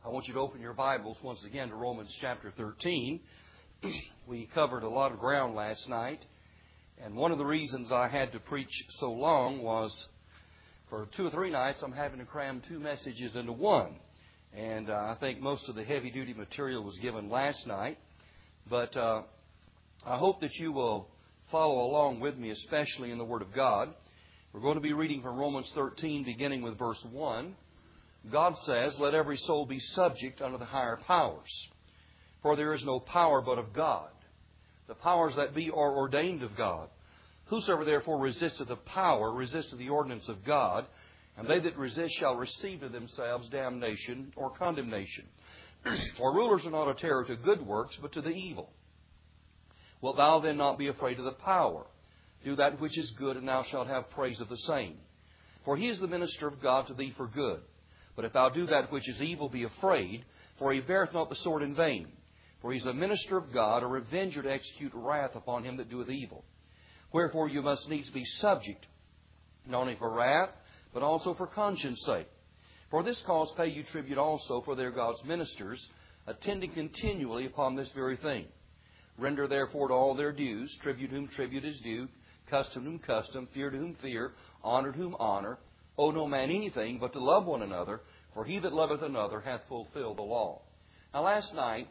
I want you to open your Bibles once again to Romans chapter 13. We covered a lot of ground last night, and one of the reasons I had to preach so long was for 2 or 3 nights I'm having to cram 2 messages into one. And I think most of the heavy-duty material was given last night. But I hope that you will follow along with me, especially in the Word of God. We're going to be reading from Romans 13, beginning with verse 1. God says, "Let every soul be subject unto the higher powers. For there is no power but of God. The powers that be are ordained of God. Whosoever therefore resisteth the power, resisteth the ordinance of God. And they that resist shall receive to themselves damnation or condemnation. For rulers are not a terror to good works, but to the evil. Wilt thou then not be afraid of the power? Do that which is good, and thou shalt have praise of the same. For he is the minister of God to thee for good. But if thou do that which is evil, be afraid, for he beareth not the sword in vain. For he is a minister of God, a revenger to execute wrath upon him that doeth evil. Wherefore you must needs be subject, not only for wrath, but also for conscience sake. For this cause pay you tribute also, for they are God's ministers, attending continually upon this very thing. Render therefore to all their dues, tribute whom tribute is due, custom whom custom, fear to whom fear, honor to whom honor. Owe no man anything but to love one another, for he that loveth another hath fulfilled the law." Now last night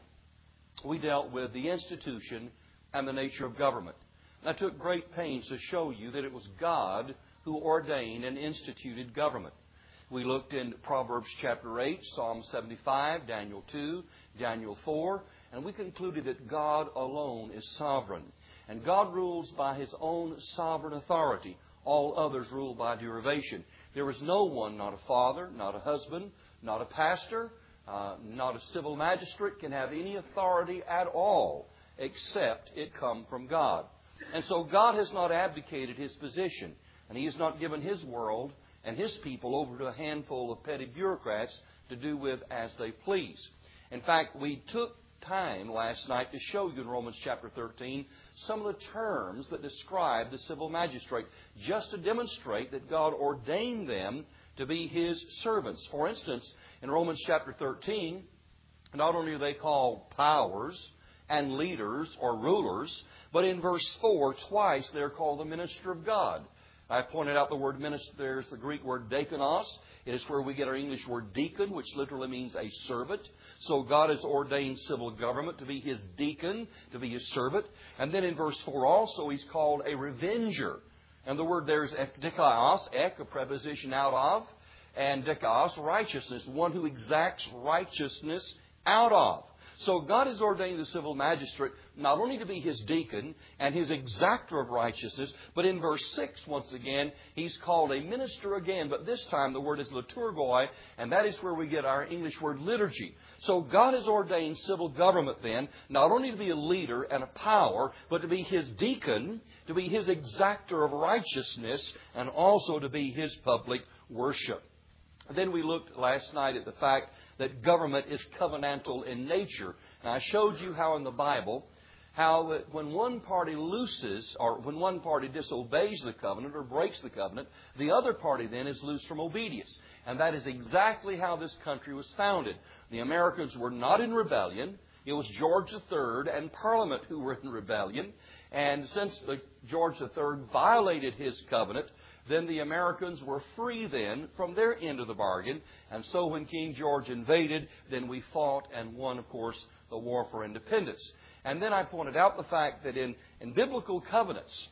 we dealt with the institution and the nature of government. And I took great pains to show you that it was God who ordained and instituted government. We looked in Proverbs chapter 8, Psalm 75, Daniel 2, Daniel 4, and we concluded that God alone is sovereign. And God rules by His own sovereign authority. All others rule by derivation. There is no one, not a father, not a husband, not a pastor, not a civil magistrate, can have any authority at all except it come from God. And so God has not abdicated His position, and He has not given His world and His people over to a handful of petty bureaucrats to do with as they please. In fact, we took time last night to show you in Romans chapter 13 some of the terms that describe the civil magistrate, just to demonstrate that God ordained them to be His servants. For instance, in Romans chapter 13, not only are they called powers and leaders or rulers, but in verse 4, twice they're called the minister of God. I pointed out the word minister. There's the Greek word diakonos. It is where we get our English word deacon, which literally means a servant. So God has ordained civil government to be His deacon, to be His servant. And then in verse 4 also, He's called a revenger. And the word there is dikaios, ek, a preposition out of, and dikaios, righteousness, one who exacts righteousness out of. So God has ordained the civil magistrate not only to be His deacon and His exactor of righteousness, but in verse 6, once again, He's called a minister again. But this time the word is liturgoi, and that is where we get our English word liturgy. So God has ordained civil government then, not only to be a leader and a power, but to be His deacon, to be His exactor of righteousness, and also to be His public worship. Then we looked last night at the fact that government is covenantal in nature. And I showed you how in the Bible, how when one party looses, or when one party disobeys the covenant or breaks the covenant, the other party then is loosed from obedience. And that is exactly how this country was founded. The Americans were not in rebellion. It was George III and Parliament who were in rebellion. And since George III violated his covenant, then the Americans were free then from their end of the bargain. And so when King George invaded, then we fought and won, of course, the war for independence. And then I pointed out the fact that in biblical covenants,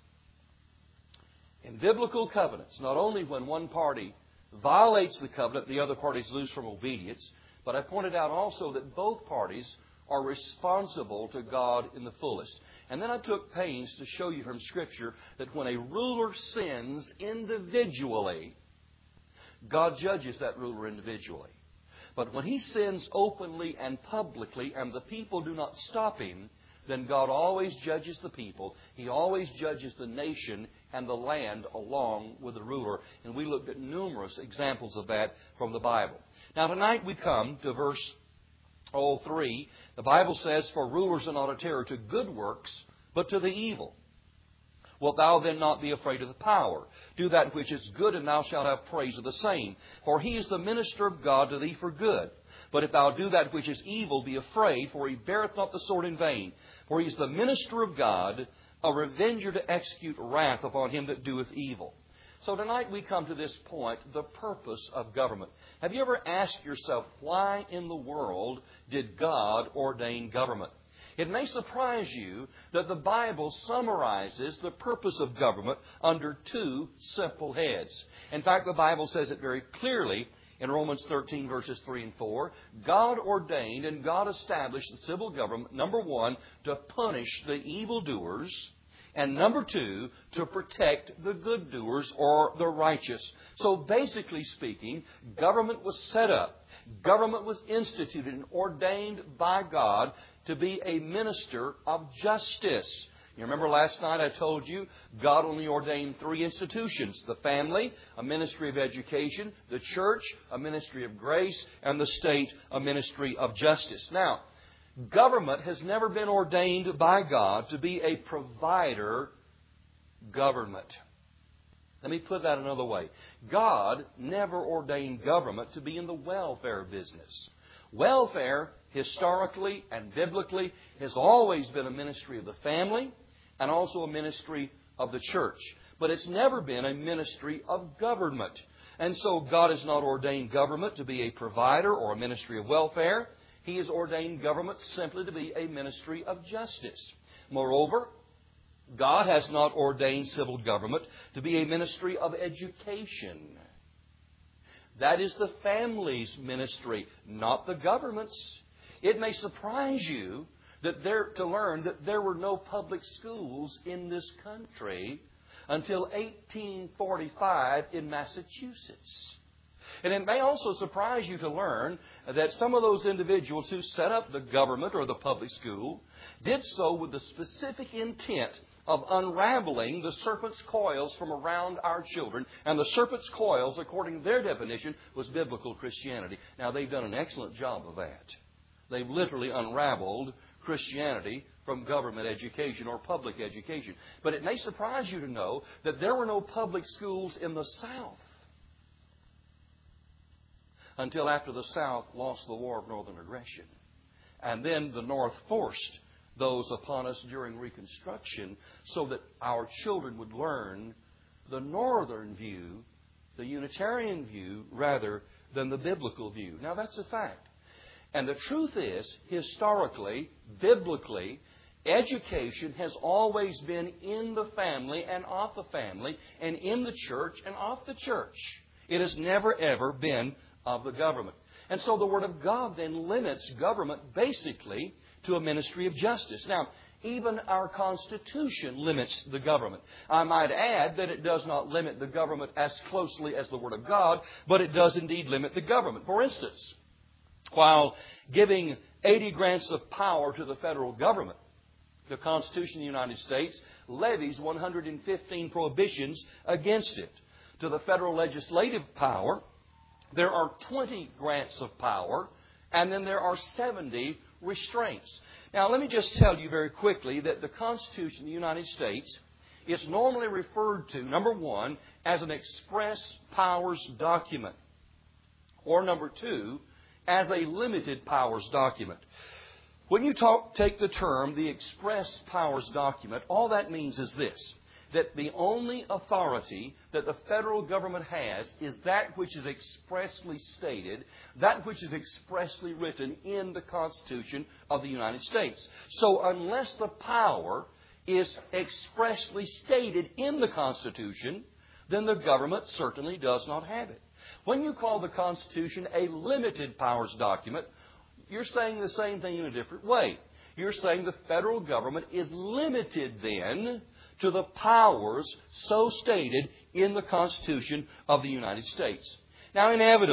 not only when one party violates the covenant, the other party is loose from obedience, but I pointed out also that both parties are responsible to God in the fullest. And then I took pains to show you from Scripture that when a ruler sins individually, God judges that ruler individually. But when he sins openly and publicly and the people do not stop him, then God always judges the people. He always judges the nation and the land along with the ruler. And we looked at numerous examples of that from the Bible. Now tonight we come to verse 3. The Bible says, "For rulers are not a terror to good works, but to the evil. Wilt thou then not be afraid of the power? Do that which is good, and thou shalt have praise of the same. For he is the minister of God to thee for good. But if thou do that which is evil, be afraid, for he beareth not the sword in vain. For he is the minister of God, a revenger to execute wrath upon him that doeth evil. So tonight we come to this point, the purpose of government. Have you ever asked yourself, why in the world did God ordain government? It may surprise you that the Bible summarizes the purpose of government under two simple heads. In fact, the Bible says it very clearly in Romans 13, verses 3 and 4. God ordained and God established the civil government, number one, to punish the evildoers, and number two, to protect the good doers or the righteous. So basically speaking, government was set up. Government was instituted and ordained by God to be a minister of justice. You remember last night I told you God only ordained three institutions. The family, a ministry of education. The church, a ministry of grace. And the state, a ministry of justice. Now, government has never been ordained by God to be a provider government. Let me put that another way. God never ordained government to be in the welfare business. Welfare, historically and biblically, has always been a ministry of the family and also a ministry of the church. But it's never been a ministry of government. And so God has not ordained government to be a provider or a ministry of welfare. He has ordained government simply to be a ministry of justice. Moreover, God has not ordained civil government to be a ministry of education. That is the family's ministry, not the government's. It may surprise you to learn that there were no public schools in this country until 1845 in Massachusetts. And it may also surprise you to learn that some of those individuals who set up the government or the public school did so with the specific intent of unraveling the serpent's coils from around our children. And the serpent's coils, according to their definition, was biblical Christianity. Now, they've done an excellent job of that. They've literally unraveled Christianity from government education or public education. But it may surprise you to know that there were no public schools in the South until after the South lost the War of Northern Aggression. And then the North forced those upon us during Reconstruction so that our children would learn the Northern view, the Unitarian view, rather than the biblical view. Now, that's a fact. And the truth is, historically, biblically, education has always been in the family and of the family, and in the church and of the church. It has never, ever been of the government. And so the Word of God then limits government basically to a ministry of justice. Now, even our Constitution limits the government. I might add that it does not limit the government as closely as the Word of God, but it does indeed limit the government. For instance, while giving 80 grants of power to the federal government, the Constitution of the United States levies 115 prohibitions against it. To the federal legislative power, there are 20 grants of power, and then there are 70 restraints. Now, let me just tell you very quickly that the Constitution of the United States is normally referred to, number one, as an express powers document, or number two, as a limited powers document. When you take the term, the express powers document, all that means is this, that the only authority that the federal government has is that which is expressly stated, that which is expressly written in the Constitution of the United States. So unless the power is expressly stated in the Constitution, then the government certainly does not have it. When you call the Constitution a limited powers document, you're saying the same thing in a different way. You're saying the federal government is limited then to the powers so stated in the Constitution of the United States. Now,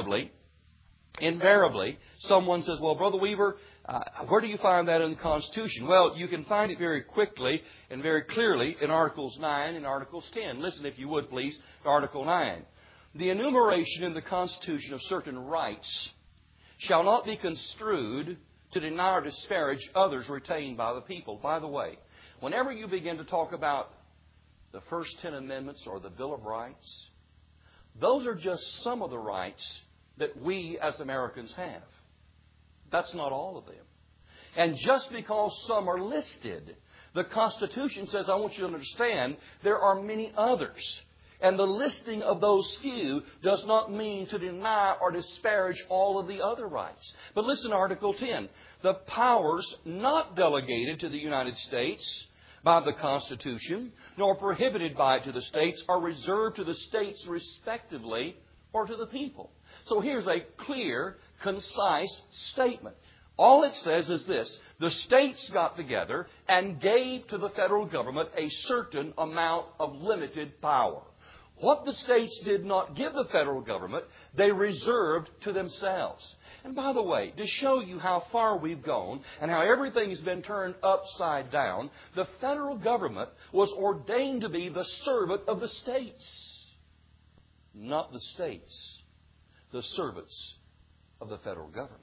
invariably, someone says, well, Brother Weaver, where do you find that in the Constitution? Well, you can find it very quickly and very clearly in Articles 9 and Articles 10. Listen, if you would, please, to Article 9. The enumeration in the Constitution of certain rights shall not be construed to deny or disparage others retained by the people. By the way, whenever you begin to talk about the first 10 amendments or the Bill of Rights, those are just some of the rights that we as Americans have. That's not all of them. And just because some are listed, the Constitution says, I want you to understand, there are many others. And the listing of those few does not mean to deny or disparage all of the other rights. But listen to Article 10. The powers not delegated to the United States by the Constitution, nor prohibited by it to the states, are reserved to the states respectively or to the people. So here's a clear, concise statement. All it says is this: the states got together and gave to the federal government a certain amount of limited power. What the states did not give the federal government, they reserved to themselves. And by the way, to show you how far we've gone and how everything has been turned upside down, the federal government was ordained to be the servant of the states. Not the states, the servants of the federal government.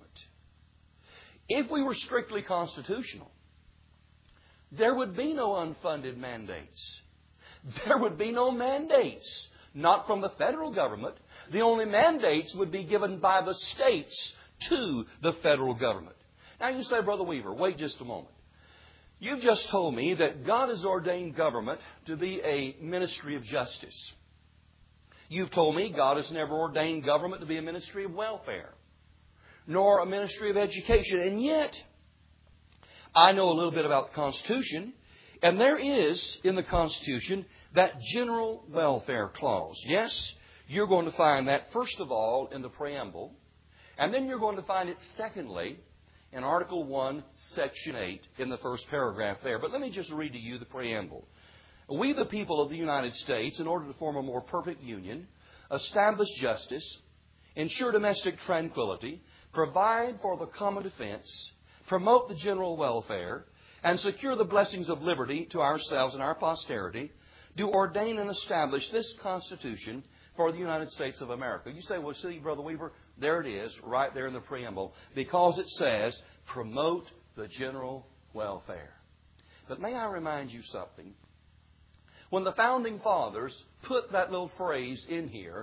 If we were strictly constitutional, there would be no unfunded mandates. There would be no mandates, not from the federal government. The only mandates would be given by the states to the federal government. Now you say, Brother Weaver, wait just a moment. You've just told me that God has ordained government to be a ministry of justice. You've told me God has never ordained government to be a ministry of welfare, nor a ministry of education. And yet, I know a little bit about the Constitution, and there is in the Constitution that general welfare clause. Yes, you're going to find that first of all in the preamble, and then you're going to find it secondly in Article 1, Section 8, in the first paragraph there. But let me just read to you the preamble. We, the people of the United States, in order to form a more perfect union, establish justice, ensure domestic tranquility, provide for the common defense, promote the general welfare, and secure the blessings of liberty to ourselves and our posterity, do ordain and establish this Constitution for the United States of America. You say, well, see, Brother Weaver, there it is, right there in the preamble, because it says, promote the general welfare. But may I remind you something? When the Founding Fathers put that little phrase in here,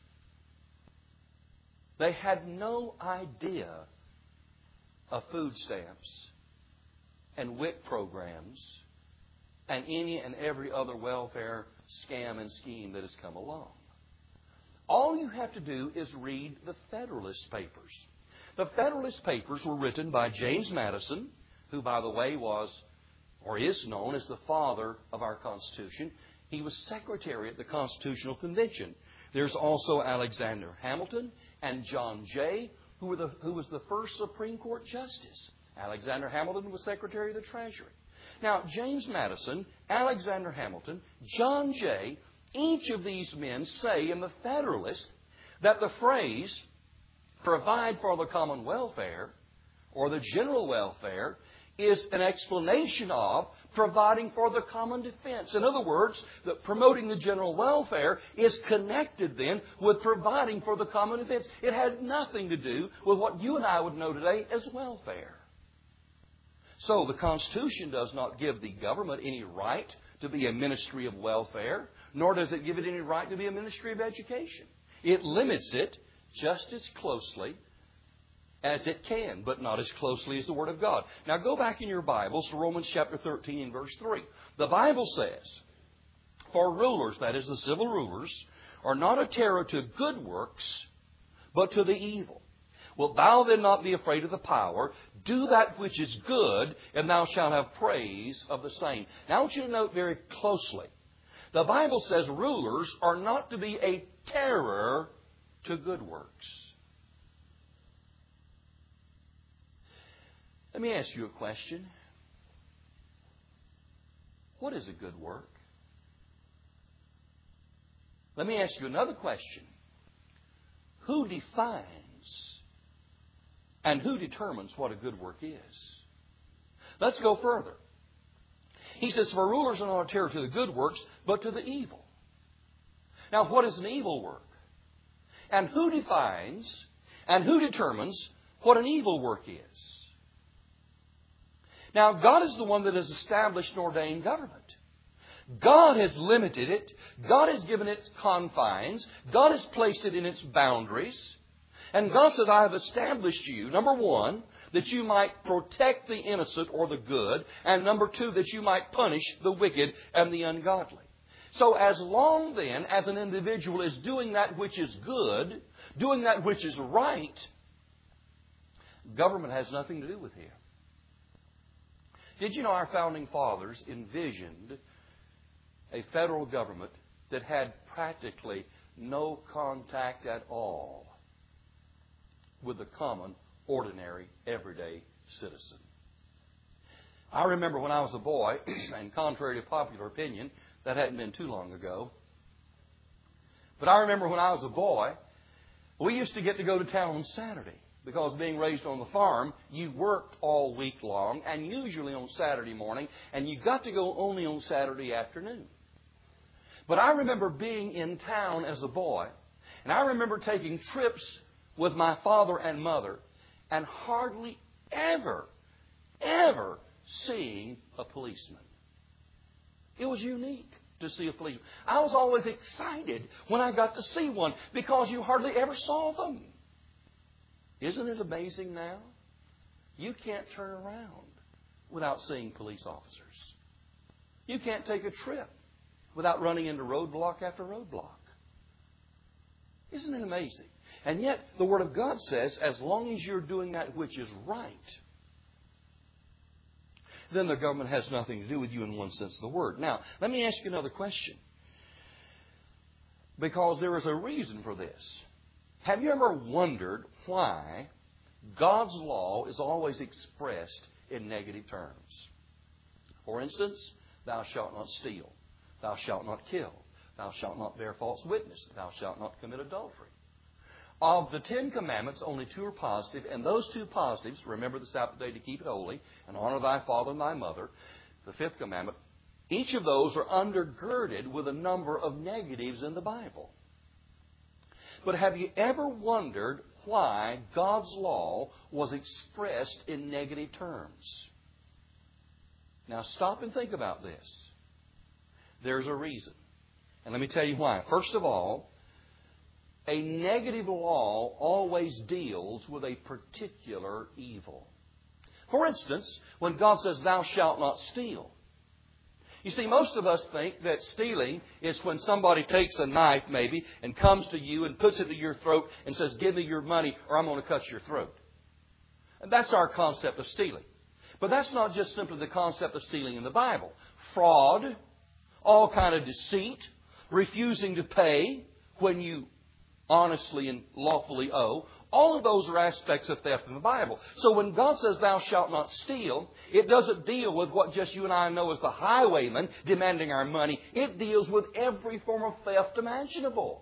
they had no idea of food stamps and WIC programs and any and every other welfare scam and scheme that has come along. All you have to do is read the Federalist Papers. The Federalist Papers were written by James Madison, who, by the way, was or is known as the father of our Constitution. He was secretary at the Constitutional Convention. There's also Alexander Hamilton and John Jay, who was the first Supreme Court Justice. Alexander Hamilton was Secretary of the Treasury. Now, James Madison, Alexander Hamilton, John Jay, each of these men say in the Federalist that the phrase, provide for the common welfare, or the general welfare, is an explanation of providing for the common defense. In other words, that promoting the general welfare is connected then with providing for the common defense. It had nothing to do with what you and I would know today as welfare. So the Constitution does not give the government any right to be a ministry of welfare, nor does it give it any right to be a ministry of education. It limits it just as closely as it can, but not as closely as the Word of God. Now go back in your Bibles to Romans chapter 13 and verse 3. The Bible says, for rulers, that is the civil rulers, are not a terror to good works, but to the evil. Wilt thou then not be afraid of the power? Do that which is good, and thou shalt have praise of the same. Now I want you to note very closely. The Bible says rulers are not to be a terror to good works. Let me ask you a question. What is a good work? Let me ask you another question. Who defines and who determines what a good work is? Let's go further. He says, for rulers are not a terror to the good works, but to the evil. Now, what is an evil work? And who defines and who determines what an evil work is? Now, God is the one that has established and ordained government. God has limited it. God has given it confines. God has placed it in its boundaries. And God says, I have established you, number one, that you might protect the innocent or the good, and number two, that you might punish the wicked and the ungodly. So as long then as an individual is doing that which is good, doing that which is right, government has nothing to do with him. Did you know our founding fathers envisioned a federal government that had practically no contact at all with the common, ordinary, everyday citizen? I remember when I was a boy, and contrary to popular opinion, that hadn't been too long ago, but I remember when I was a boy, we used to get to go to town on Saturday. Because being raised on the farm, you worked all week long, and usually on Saturday morning, and you got to go only on Saturday afternoon. But I remember being in town as a boy, and I remember taking trips with my father and mother, and hardly ever seeing a policeman. It was unique to see a policeman. I was always excited when I got to see one, because you hardly ever saw them. Isn't it amazing now? You can't turn around without seeing police officers. You can't take a trip without running into roadblock after roadblock. Isn't it amazing? And yet, the Word of God says, as long as you're doing that which is right, then the government has nothing to do with you in one sense of the word. Now, let me ask you another question. Because there is a reason for this. Have you ever wondered why God's law is always expressed in negative terms? For instance, thou shalt not steal. Thou shalt not kill. Thou shalt not bear false witness. Thou shalt not commit adultery. Of the 10 Commandments, only 2 are positive, and those 2 positives, remember the Sabbath day to keep it holy, and honor thy father and thy mother, the 5th commandment, each of those are undergirded with a number of negatives in the Bible. But have you ever wondered why God's law was expressed in negative terms? Now stop and think about this. There's a reason. And let me tell you why. First of all, a negative law always deals with a particular evil. For instance, when God says, thou shalt not steal. You see, most of us think that stealing is when somebody takes a knife, maybe, and comes to you and puts it to your throat and says, give me your money or I'm going to cut your throat. And that's our concept of stealing. But that's not just simply the concept of stealing in the Bible. Fraud, all kind of deceit, refusing to pay when you honestly and lawfully owe. All of those are aspects of theft in the Bible. So when God says, thou shalt not steal, it doesn't deal with what just you and I know as the highwayman demanding our money. It deals with every form of theft imaginable.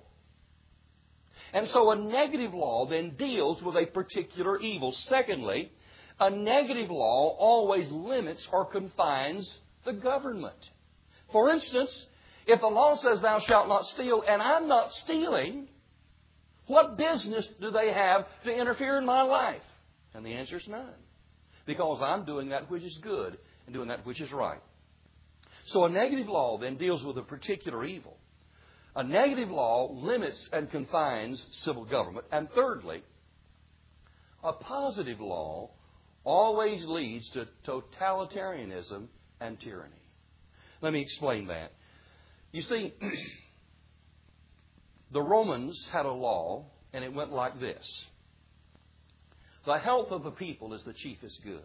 And so a negative law then deals with a particular evil. Secondly, a negative law always limits or confines the government. For instance, if the law says, thou shalt not steal, and I'm not stealing, what business do they have to interfere in my life? And the answer is none. Because I'm doing that which is good and doing that which is right. So a negative law then deals with a particular evil. A negative law limits and confines civil government. And thirdly, a positive law always leads to totalitarianism and tyranny. Let me explain that. You see, the Romans had a law, and it went like this. The health of the people is the chiefest good.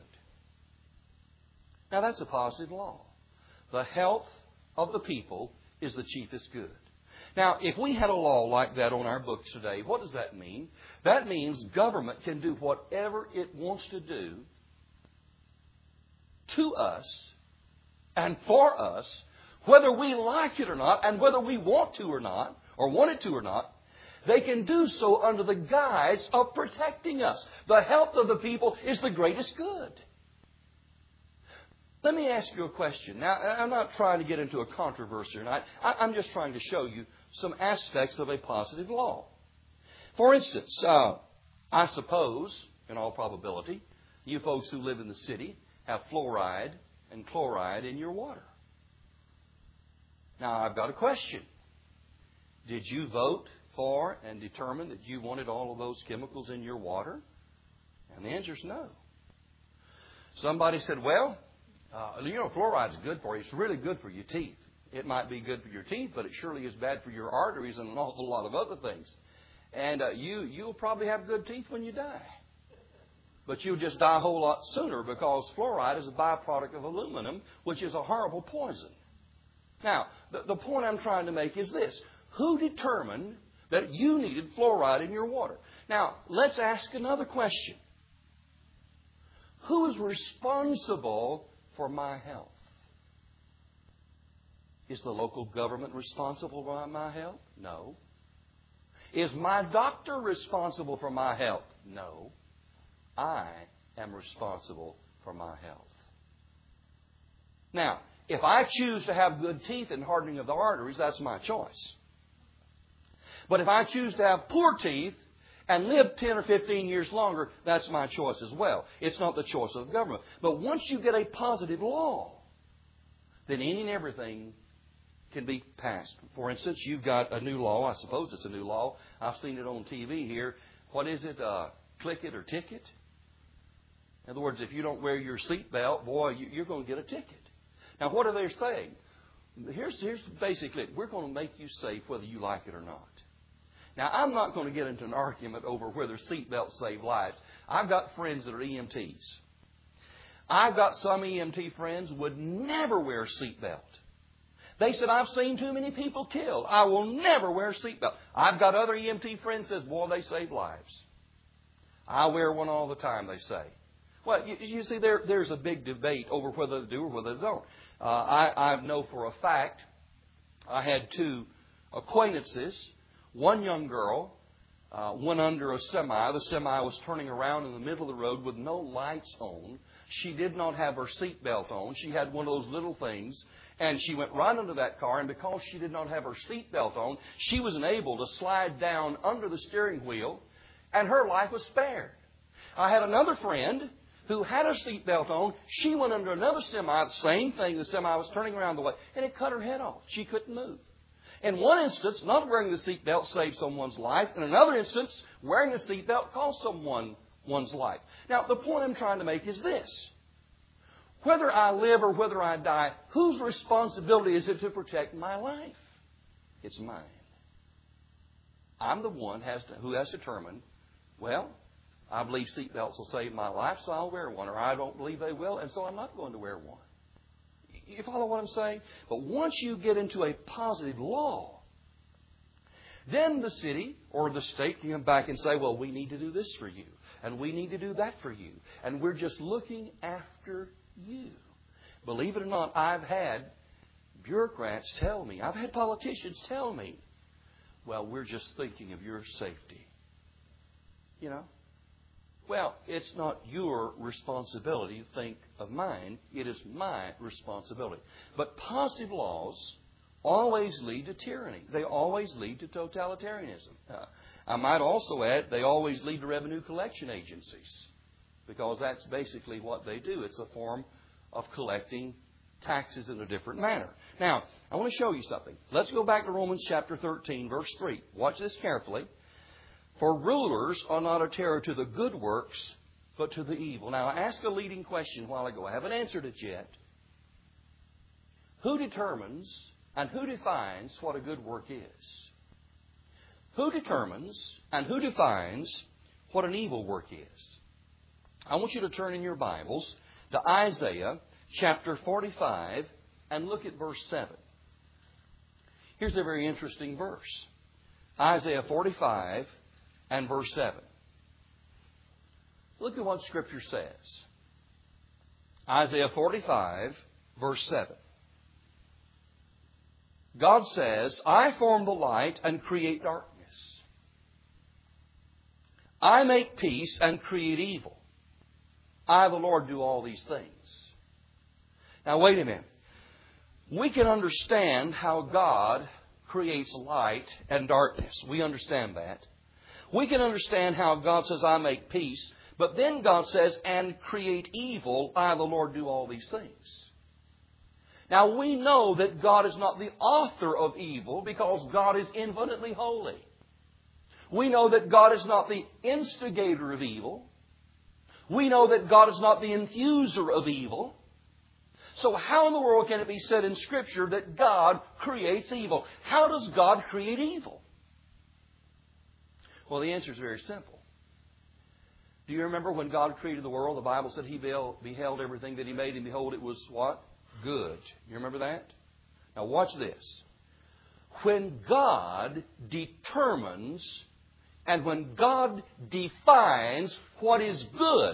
Now, that's a positive law. The health of the people is the chiefest good. Now, if we had a law like that on our books today, what does that mean? That means government can do whatever it wants to do to us and for us, whether we like it or not, and whether we want to or not, or want it to or not. They can do so under the guise of protecting us. The health of the people is the greatest good. Let me ask you a question. Now, I'm not trying to get into a controversy tonight. I'm just trying to show you some aspects of a positive law. For instance, I suppose, in all probability, you folks who live in the city have fluoride and chloride in your water. Now, I've got a question. Did you vote for and determine that you wanted all of those chemicals in your water? And the answer is no. Somebody said, well, fluoride's good for you. It's really good for your teeth. It might be good for your teeth, but it surely is bad for your arteries and an awful lot of other things. And you'll probably have good teeth when you die. But you'll just die a whole lot sooner because fluoride is a byproduct of aluminum, which is a horrible poison. Now, the point I'm trying to make is this. Who determined that you needed fluoride in your water? Now, let's ask another question. Who is responsible for my health? Is the local government responsible for my health? No. Is my doctor responsible for my health? No. I am responsible for my health. Now, if I choose to have good teeth and hardening of the arteries, that's my choice. But if I choose to have poor teeth and live 10 or 15 years longer, that's my choice as well. It's not the choice of the government. But once you get a positive law, then any and everything can be passed. For instance, you've got a new law. I suppose it's a new law. I've seen it on TV here. What is it? Click it or ticket? In other words, if you don't wear your seatbelt, boy, you're going to get a ticket. Now, what are they saying? Here's basically it. We're going to make you safe whether you like it or not. Now, I'm not going to get into an argument over whether seatbelts save lives. I've got friends that are EMTs. I've got some EMT friends would never wear a seatbelt. They said, I've seen too many people killed. I will never wear a seatbelt. I've got other EMT friends that says, boy, they save lives. I wear one all the time, they say. Well, you see, there's a big debate over whether they do or whether they don't. I know for a fact, I had two acquaintances. One young girl went under a semi. The semi was turning around in the middle of the road with no lights on. She did not have her seatbelt on. She had one of those little things. And she went right under that car. And because she did not have her seatbelt on, she was unable to slide down under the steering wheel. And her life was spared. I had another friend who had a seatbelt on. She went under another semi, the same thing. The semi was turning around the way. And it cut her head off. She couldn't move. In one instance, not wearing the seatbelt saved someone's life. In another instance, wearing a seatbelt cost someone's life. Now, the point I'm trying to make is this. Whether I live or whether I die, whose responsibility is it to protect my life? It's mine. I'm the one who has determined, well, I believe seatbelts will save my life, so I'll wear one. Or I don't believe they will, and so I'm not going to wear one. You follow what I'm saying? But once you get into a positive law, then the city or the state can come back and say, well, we need to do this for you, and we need to do that for you, and we're just looking after you. Believe it or not, I've had bureaucrats tell me, I've had politicians tell me, well, we're just thinking of your safety. You know? Well, it's not your responsibility to think of mine. It is my responsibility. But positive laws always lead to tyranny. They always lead to totalitarianism. I might also add, they always lead to revenue collection agencies, because that's basically what they do. It's a form of collecting taxes in a different manner. Now, I want to show you something. Let's go back to Romans chapter 13, verse 3. Watch this carefully. For rulers are not a terror to the good works, but to the evil. Now, I asked a leading question a while ago. I haven't answered it yet. Who determines and who defines what a good work is? Who determines and who defines what an evil work is? I want you to turn in your Bibles to Isaiah chapter 45 and look at verse 7. Here's a very interesting verse. Isaiah 45 and verse 7. Look at what Scripture says. Isaiah 45, verse 7. God says, I form the light and create darkness. I make peace and create evil. I, the Lord, do all these things. Now, wait a minute. We can understand how God creates light and darkness. We understand that. We can understand how God says, I make peace. But then God says, and create evil. I, the Lord, do all these things. Now, we know that God is not the author of evil because God is infinitely holy. We know that God is not the instigator of evil. We know that God is not the infuser of evil. So how in the world can it be said in Scripture that God creates evil? How does God create evil? Well, the answer is very simple. Do you remember when God created the world, the Bible said He beheld everything that He made, and behold, it was what? Good. You remember that? Now watch this. When God determines and when God defines what is good,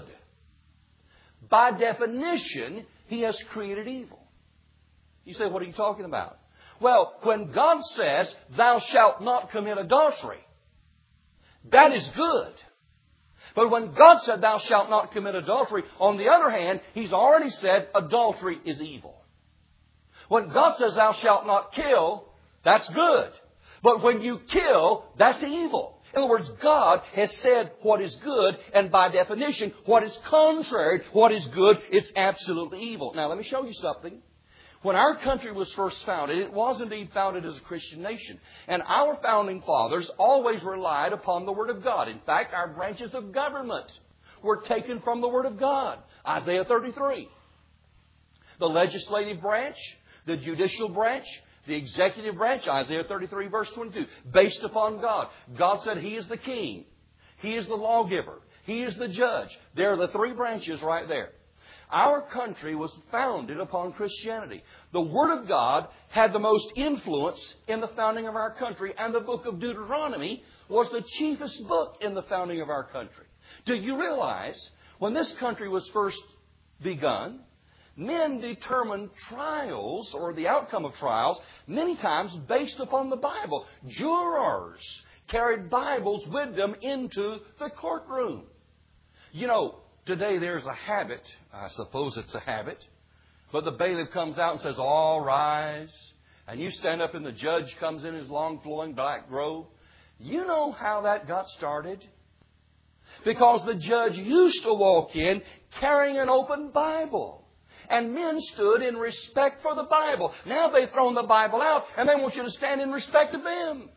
by definition, He has created evil. You say, what are you talking about? Well, when God says, thou shalt not commit adultery, that is good. But when God said, thou shalt not commit adultery, on the other hand, He's already said adultery is evil. When God says, thou shalt not kill, that's good. But when you kill, that's evil. In other words, God has said what is good, and by definition, what is contrary, what is good, is absolutely evil. Now, let me show you something. When our country was first founded, it was indeed founded as a Christian nation. And our founding fathers always relied upon the Word of God. In fact, our branches of government were taken from the Word of God. Isaiah 33. The legislative branch, the judicial branch, the executive branch, Isaiah 33 verse 22, based upon God. God said He is the king. He is the lawgiver. He is the judge. There are the three branches right there. Our country was founded upon Christianity. The Word of God had the most influence in the founding of our country, and the book of Deuteronomy was the chiefest book in the founding of our country. Do you realize, when this country was first begun, men determined trials, or the outcome of trials, many times based upon the Bible. Jurors carried Bibles with them into the courtroom. You know, today there's a habit, I suppose it's a habit, but the bailiff comes out and says, all rise. And you stand up and the judge comes in his long flowing black robe. You know how that got started? Because the judge used to walk in carrying an open Bible. And men stood in respect for the Bible. Now they've thrown the Bible out and they want you to stand in respect of them.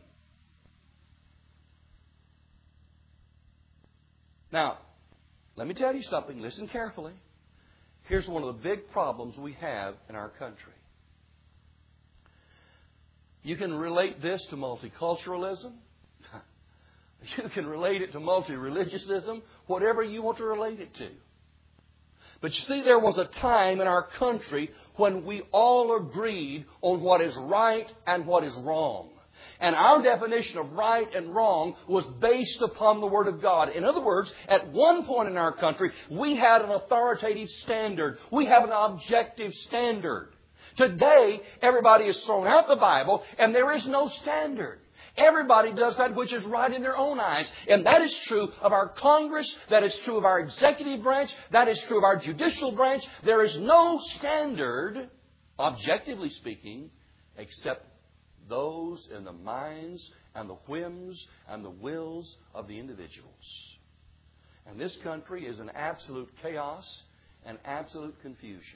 Now, let me tell you something. Listen carefully. Here's one of the big problems we have in our country. You can relate this to multiculturalism. You can relate it to multi-religiousism. Whatever you want to relate it to. But you see, there was a time in our country when we all agreed on what is right and what is wrong. And our definition of right and wrong was based upon the Word of God. In other words, at one point in our country, we had an authoritative standard. We have an objective standard. Today, everybody has thrown out the Bible and there is no standard. Everybody does that which is right in their own eyes. And that is true of our Congress. That is true of our executive branch. That is true of our judicial branch. There is no standard, objectively speaking, except those in the minds and the whims and the wills of the individuals. And this country is in absolute chaos and absolute confusion.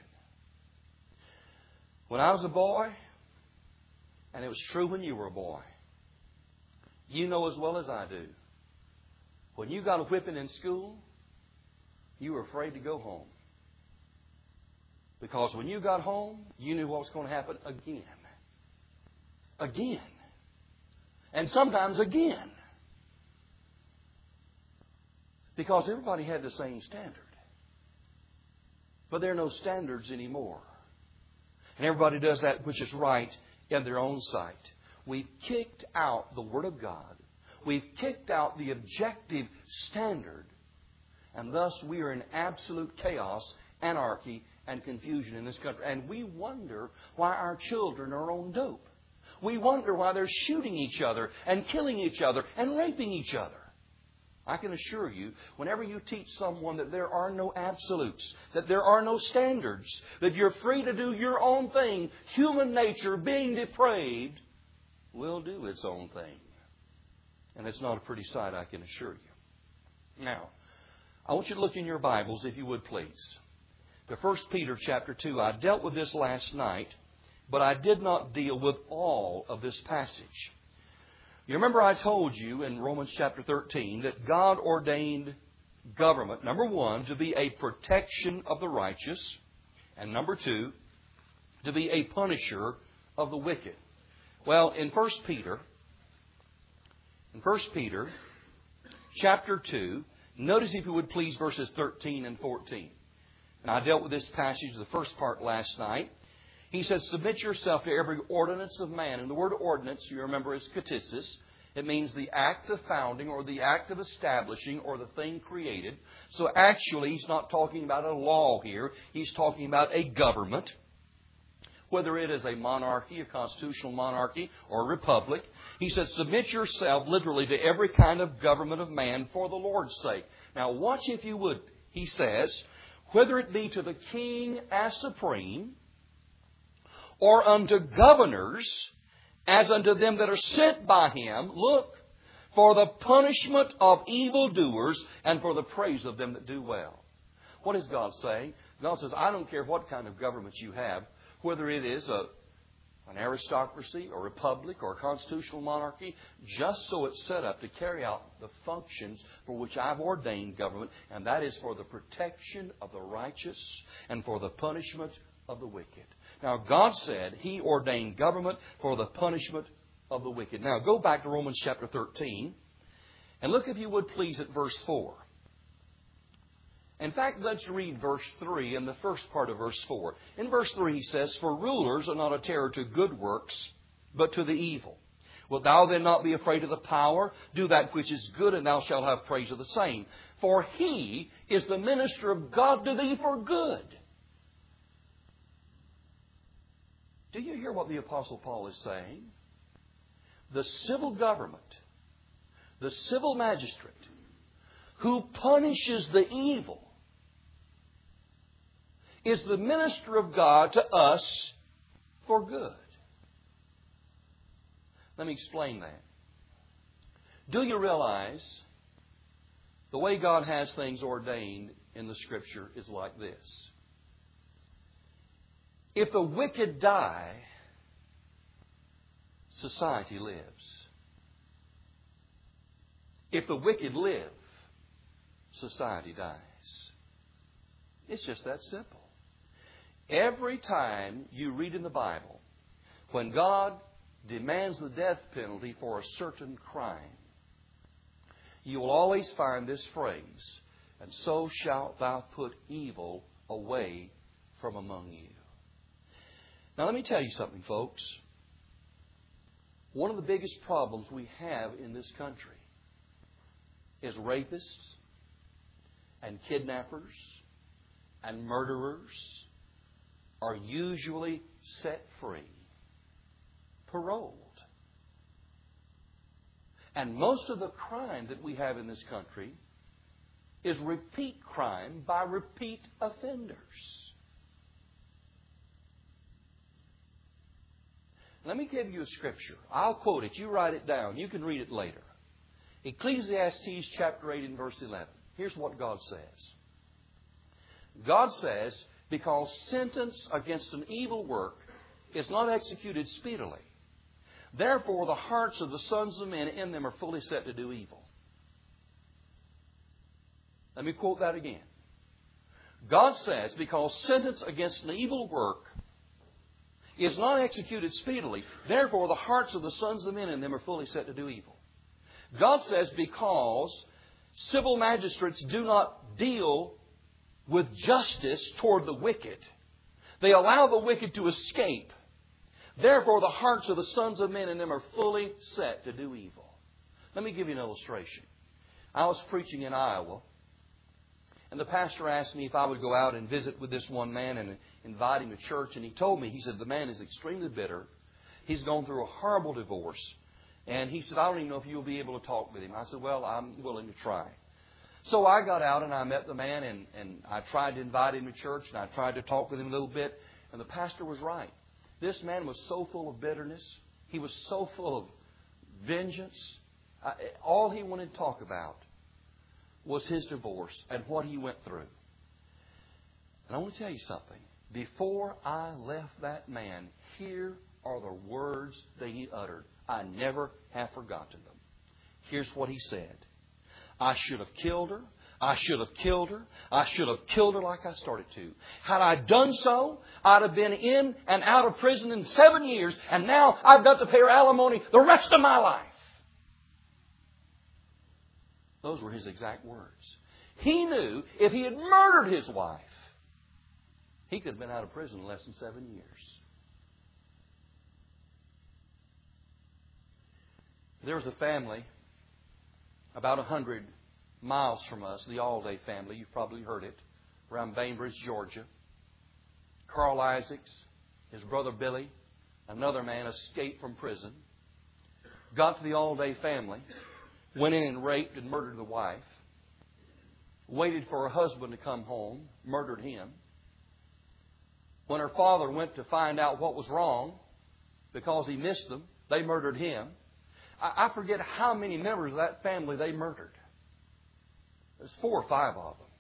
When I was a boy, and it was true when you were a boy, you know as well as I do, when you got a whipping in school, you were afraid to go home. Because when you got home, you knew what was going to happen again. Again. And sometimes again. Because everybody had the same standard. But there are no standards anymore. And everybody does that which is right in their own sight. We've kicked out the Word of God. We've kicked out the objective standard. And thus we are in absolute chaos, anarchy, and confusion in this country. And we wonder why our children are on dope. We wonder why they're shooting each other and killing each other and raping each other. I can assure you, whenever you teach someone that there are no absolutes, that there are no standards, that you're free to do your own thing, human nature, being depraved, will do its own thing. And it's not a pretty sight, I can assure you. Now, I want you to look in your Bibles, if you would please, to 1 Peter chapter 2. I dealt with this last night, but I did not deal with all of this passage. You remember I told you in Romans chapter 13 that God ordained government, number one, to be a protection of the righteous, and number two, to be a punisher of the wicked. Well, in 1 Peter chapter 2, notice if you would please verses 13 and 14. And I dealt with this passage, the first part, last night. He says, submit yourself to every ordinance of man. And the word ordinance, you remember, is ktisis. It means the act of founding or the act of establishing or the thing created. So actually, he's not talking about a law here. He's talking about a government. Whether it is a monarchy, a constitutional monarchy, or a republic. He says, submit yourself literally to every kind of government of man for the Lord's sake. Now watch if you would. He says, whether it be to the king as supreme, or unto governors, as unto them that are sent by him, look, for the punishment of evildoers and for the praise of them that do well. What is God saying? God says, I don't care what kind of government you have, whether it is an aristocracy, a republic, or a constitutional monarchy, just so it's set up to carry out the functions for which I've ordained government, and that is for the protection of the righteous and for the punishment of the wicked. Now, God said He ordained government for the punishment of the wicked. Now, go back to Romans chapter 13, and look, if you would please, at verse 4. In fact, let's read verse 3 and the first part of verse 4. In verse 3 he says, for rulers are not a terror to good works, but to the evil. Wilt thou then not be afraid of the power? Do that which is good, and thou shalt have praise of the same. For he is the minister of God to thee for good. Do you hear what the Apostle Paul is saying? The civil government, the civil magistrate, who punishes the evil, is the minister of God to us for good. Let me explain that. Do you realize the way God has things ordained in the Scripture is like this? If the wicked die, society lives. If the wicked live, society dies. It's just that simple. Every time you read in the Bible, when God demands the death penalty for a certain crime, you will always find this phrase, and so shalt thou put evil away from among you. Now let me tell you something, folks. One of the biggest problems we have in this country is rapists and kidnappers and murderers are usually set free, paroled. And most of the crime that we have in this country is repeat crime by repeat offenders. Let me give you a scripture. I'll quote it. You write it down. You can read it later. Ecclesiastes chapter 8 and verse 11. Here's what God says. God says, because sentence against an evil work is not executed speedily, therefore the hearts of the sons of men in them are fully set to do evil. Let me quote that again. God says, because sentence against an evil work is not executed speedily, therefore the hearts of the sons of men in them are fully set to do evil. God says, because civil magistrates do not deal with justice toward the wicked, they allow the wicked to escape. Therefore the hearts of the sons of men in them are fully set to do evil. Let me give you an illustration. I was preaching in Iowa, and the pastor asked me if I would go out and visit with this one man and invite him to church. And he told me, he said, the man is extremely bitter. He's gone through a horrible divorce. And he said, I don't even know if you'll be able to talk with him. I said, well, I'm willing to try. So I got out and I met the man, and I tried to invite him to church, and I tried to talk with him a little bit. And the pastor was right. This man was so full of bitterness. He was so full of vengeance. All he wanted to talk about was his divorce and what he went through. And I want to tell you something. Before I left that man, here are the words that he uttered. I never have forgotten them. Here's what he said. I should have killed her. I should have killed her. I should have killed her like I started to. Had I done so, I'd have been in and out of prison in 7 years, and now I've got to pay her alimony the rest of my life. Those were his exact words. He knew if he had murdered his wife, he could have been out of prison in less than 7 years. There was a family about 100 miles from us, the Alday family. You've probably heard it, around Bainbridge, Georgia. Carl Isaacs, his brother Billy, another man, escaped from prison. Got to the Alday family, went in and raped and murdered the wife. Waited for her husband to come home, murdered him. When her father went to find out what was wrong, because he missed them, they murdered him. I forget how many members of that family they murdered. There's 4 or 5 of them.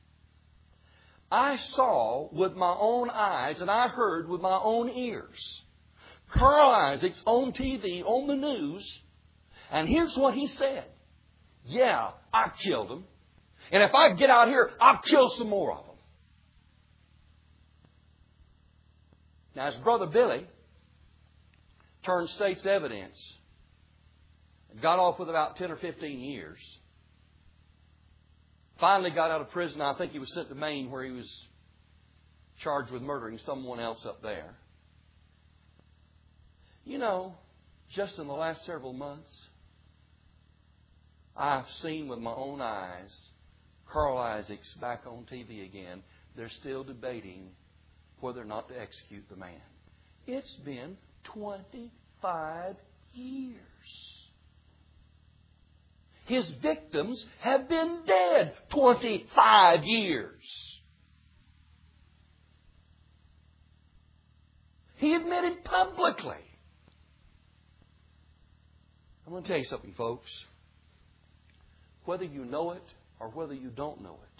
I saw with my own eyes and I heard with my own ears Carl Isaacs on TV, on the news, and here's what he said. Yeah, I killed them. And if I get out here, I'll kill some more of them. Now, his brother Billy turned state's evidence. Got off with about 10 or 15 years. Finally got out of prison. I think he was sent to Maine where he was charged with murdering someone else up there. You know, just in the last several months, I've seen with my own eyes Carl Isaacs back on TV again. They're still debating whether or not to execute the man. It's been 25 years. His victims have been dead 25 years. He admitted publicly. I'm going to tell you something, folks. Whether you know it or whether you don't know it,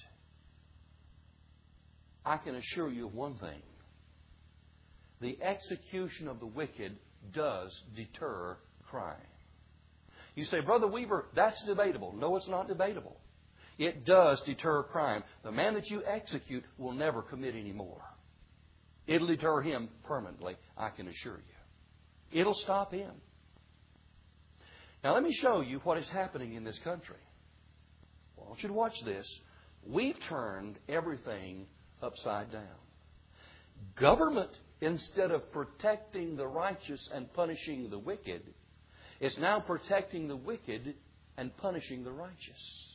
I can assure you of one thing. The execution of the wicked does deter crime. You say, Brother Weaver, that's debatable. No, it's not debatable. It does deter crime. The man that you execute will never commit any more. It'll deter him permanently, I can assure you. It'll stop him. Now, let me show you what is happening in this country. Well, I want you to watch this. We've turned everything upside down. Government, instead of protecting the righteous and punishing the wicked, is now protecting the wicked and punishing the righteous.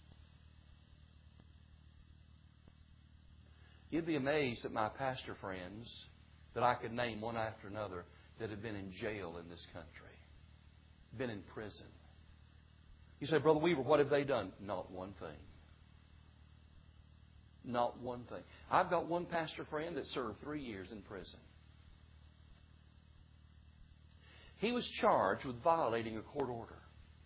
You'd be amazed at my pastor friends that I could name one after another that have been in jail in this country, been in prison. You say, Brother Weaver, what have they done? Not one thing. Not one thing. I've got one pastor friend that served 3 years in prison. He was charged with violating a court order.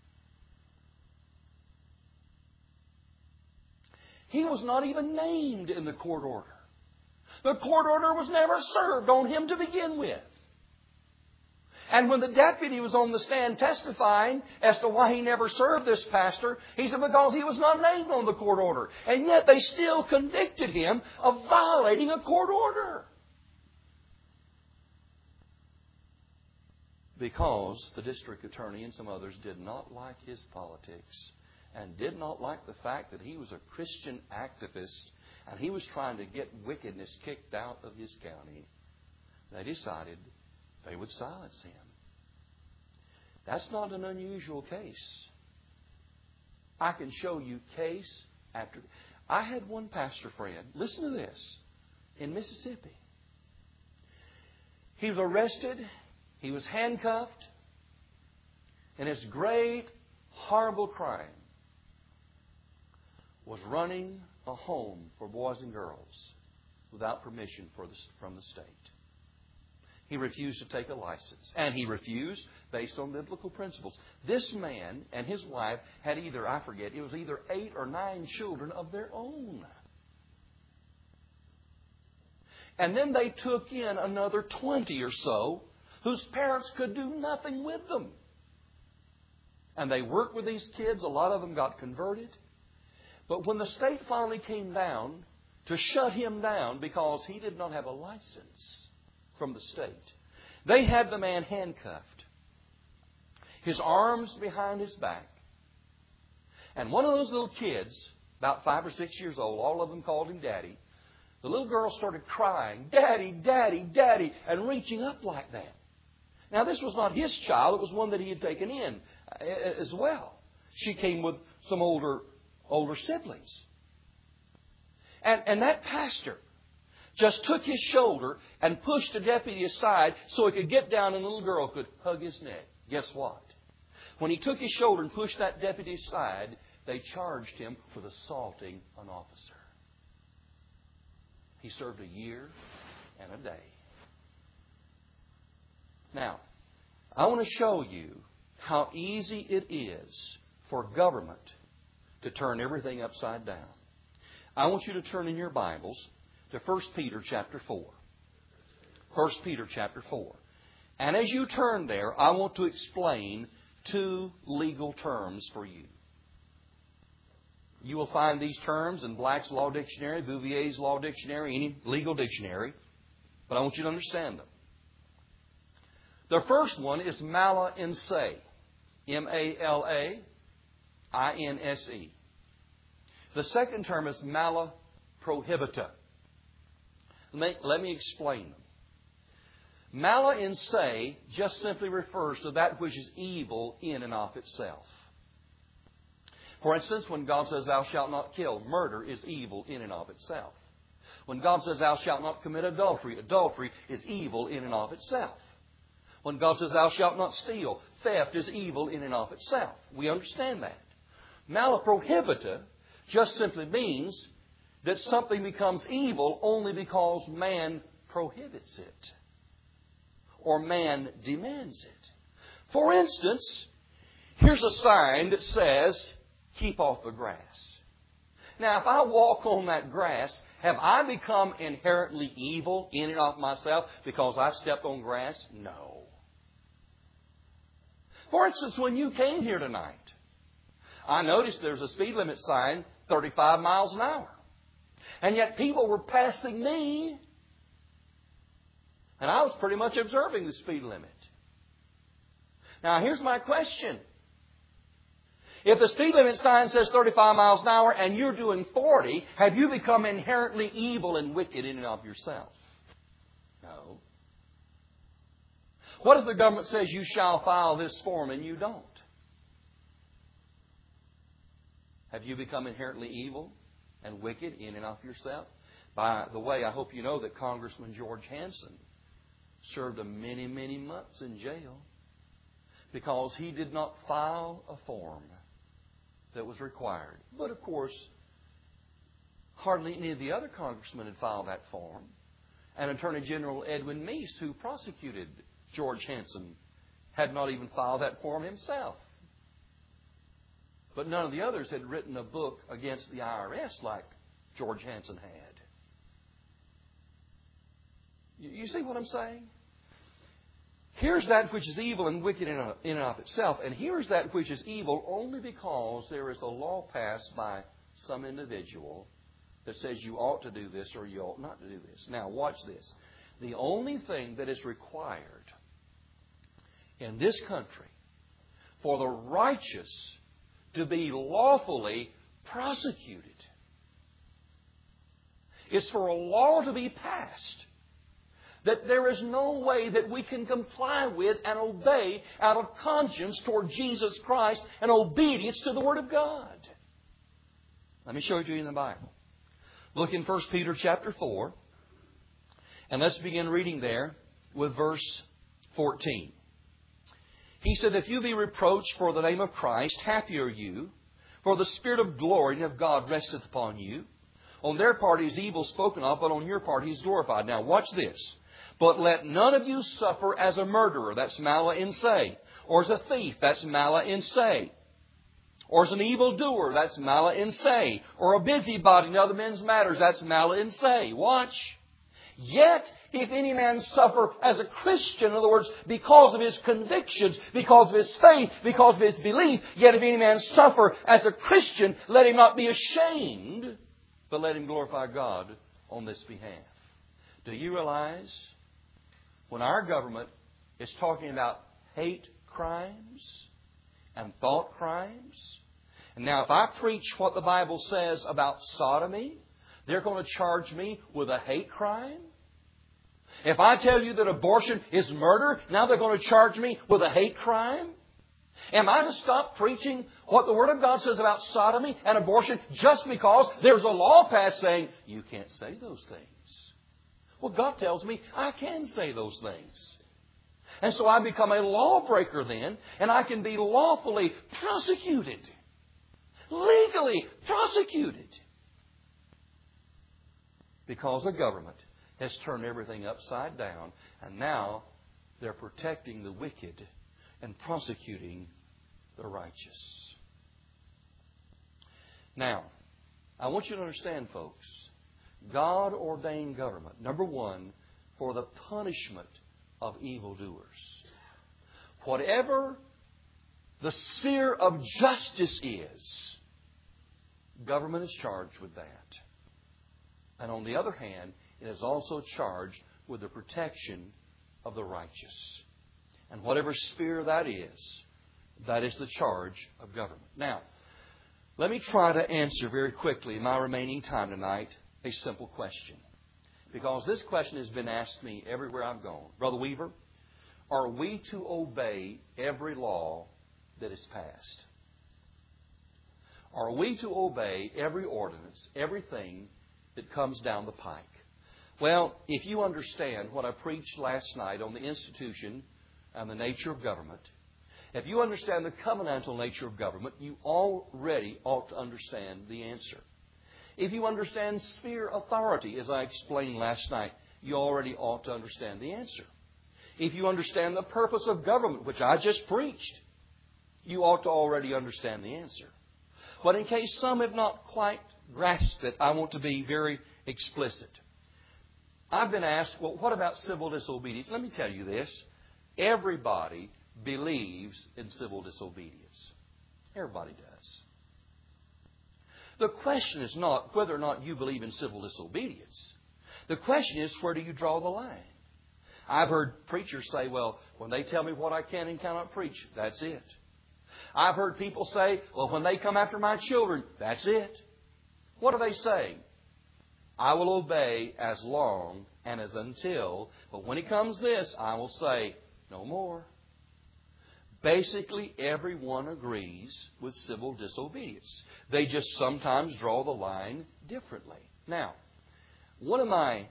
He was not even named in the court order. The court order was never served on him to begin with. And when the deputy was on the stand testifying as to why he never served this pastor, he said because he was not named on the court order. And yet they still convicted him of violating a court order. Because the district attorney and some others did not like his politics and did not like the fact that he was a Christian activist and he was trying to get wickedness kicked out of his county, they decided they would silence him. That's not an unusual case. I can show you case after. I had one pastor friend, listen to this, in Mississippi. He was arrested. He was handcuffed, and his great, horrible crime was running a home for boys and girls without permission from the state. He refused to take a license, and he refused based on biblical principles. This man and his wife had either 8 or 9 children of their own. And then they took in another 20 or so whose parents could do nothing with them. And they worked with these kids. A lot of them got converted. But when the state finally came down to shut him down because he did not have a license from the state, they had the man handcuffed, his arms behind his back. And one of those little kids, about 5 or 6 years old, all of them called him Daddy. The little girl started crying, Daddy, Daddy, Daddy, and reaching up like that. Now, this was not his child. It was one that he had taken in as well. She came with some older siblings. And that pastor just took his shoulder and pushed the deputy aside so he could get down and the little girl could hug his neck. Guess what? When he took his shoulder and pushed that deputy aside, they charged him with assaulting an officer. He served 1 year and a day. Now, I want to show you how easy it is for government to turn everything upside down. I want you to turn in your Bibles to 1 Peter chapter 4. 1 Peter chapter 4. And as you turn there, I want to explain 2 legal terms for you. You will find these terms in Black's Law Dictionary, Bouvier's Law Dictionary, any legal dictionary. But I want you to understand them. The first one is mala in se. M-A-L-A-I-N-S-E. The second term is mala prohibita. Let me explain them. Mala in se just simply refers to that which is evil in and of itself. For instance, when God says, thou shalt not kill, murder is evil in and of itself. When God says, thou shalt not commit adultery, adultery is evil in and of itself. When God says, thou shalt not steal, theft is evil in and of itself. We understand that. Mala prohibita just simply means that something becomes evil only because man prohibits it or man demands it. For instance, here's a sign that says, keep off the grass. Now, if I walk on that grass, have I become inherently evil in and of myself because I've stepped on grass? No. For instance, when you came here tonight, I noticed there's a speed limit sign, 35 miles an hour. And yet people were passing me. And I was pretty much observing the speed limit. Now, here's my question. If the speed limit sign says 35 miles an hour and you're doing 40, have you become inherently evil and wicked in and of yourself? No. What if the government says you shall file this form and you don't? Have you become inherently evil and wicked in and of yourself? By the way, I hope you know that Congressman George Hanson served many, many months in jail because he did not file a form that was required. But of course, hardly any of the other congressmen had filed that form. And Attorney General Edwin Meese, who prosecuted George Hanson, had not even filed that form himself. But none of the others had written a book against the IRS like George Hanson had. You see what I'm saying? Here's that which is evil and wicked in and of itself. And here's that which is evil only because there is a law passed by some individual that says you ought to do this or you ought not to do this. Now, watch this. The only thing that is required in this country for the righteous to be lawfully prosecuted is for a law to be passed that there is no way that we can comply with and obey out of conscience toward Jesus Christ and obedience to the Word of God. Let me show it to you in the Bible. Look in 1 Peter chapter 4, and let's begin reading there with verse 14. He said, if you be reproached for the name of Christ, happy are you, for the Spirit of glory and of God resteth upon you. On their part he is evil spoken of, but on your part he is glorified. Now watch this. But let none of you suffer as a murderer, that's mala in se, or as a thief, that's mala in se, or as an evildoer, that's mala in se, or a busybody in other men's matters, that's mala in se. Watch. Yet, if any man suffer as a Christian, in other words, because of his convictions, because of his faith, because of his belief, yet if any man suffer as a Christian, let him not be ashamed, but let him glorify God on this behalf. Do you realize when our government is talking about hate crimes and thought crimes? And now if I preach what the Bible says about sodomy, they're going to charge me with a hate crime? If I tell you that abortion is murder, now they're going to charge me with a hate crime? Am I to stop preaching what the Word of God says about sodomy and abortion just because there's a law passed saying you can't say those things? Well, God tells me I can say those things. And so I become a lawbreaker then, and I can be lawfully prosecuted. Legally prosecuted. Because the government has turned everything upside down, and now they're protecting the wicked and prosecuting the righteous. Now, I want you to understand, folks, God ordained government, number one, for the punishment of evildoers. Whatever the sphere of justice is, government is charged with that. And on the other hand, it is also charged with the protection of the righteous. And whatever sphere that is the charge of government. Now, let me try to answer very quickly in my remaining time tonight a simple question. Because this question has been asked me everywhere I've gone. Brother Weaver, are we to obey every law that is passed? Are we to obey every ordinance, everything that comes down the pike? Well, if you understand what I preached last night on the institution and the nature of government, if you understand the covenantal nature of government, you already ought to understand the answer. If you understand sphere authority, as I explained last night, you already ought to understand the answer. If you understand the purpose of government, which I just preached, you ought to already understand the answer. But in case some have not quite grasped it, I want to be very explicit. I've been asked, well, what about civil disobedience? Let me tell you this. Everybody believes in civil disobedience. Everybody does. The question is not whether or not you believe in civil disobedience. The question is, where do you draw the line? I've heard preachers say, well, when they tell me what I can and cannot preach, that's it. I've heard people say, well, when they come after my children, that's it. What are they saying? I will obey as long and as until, but when it comes this, I will say no more. Basically, everyone agrees with civil disobedience. They just sometimes draw the line differently. Now, one of my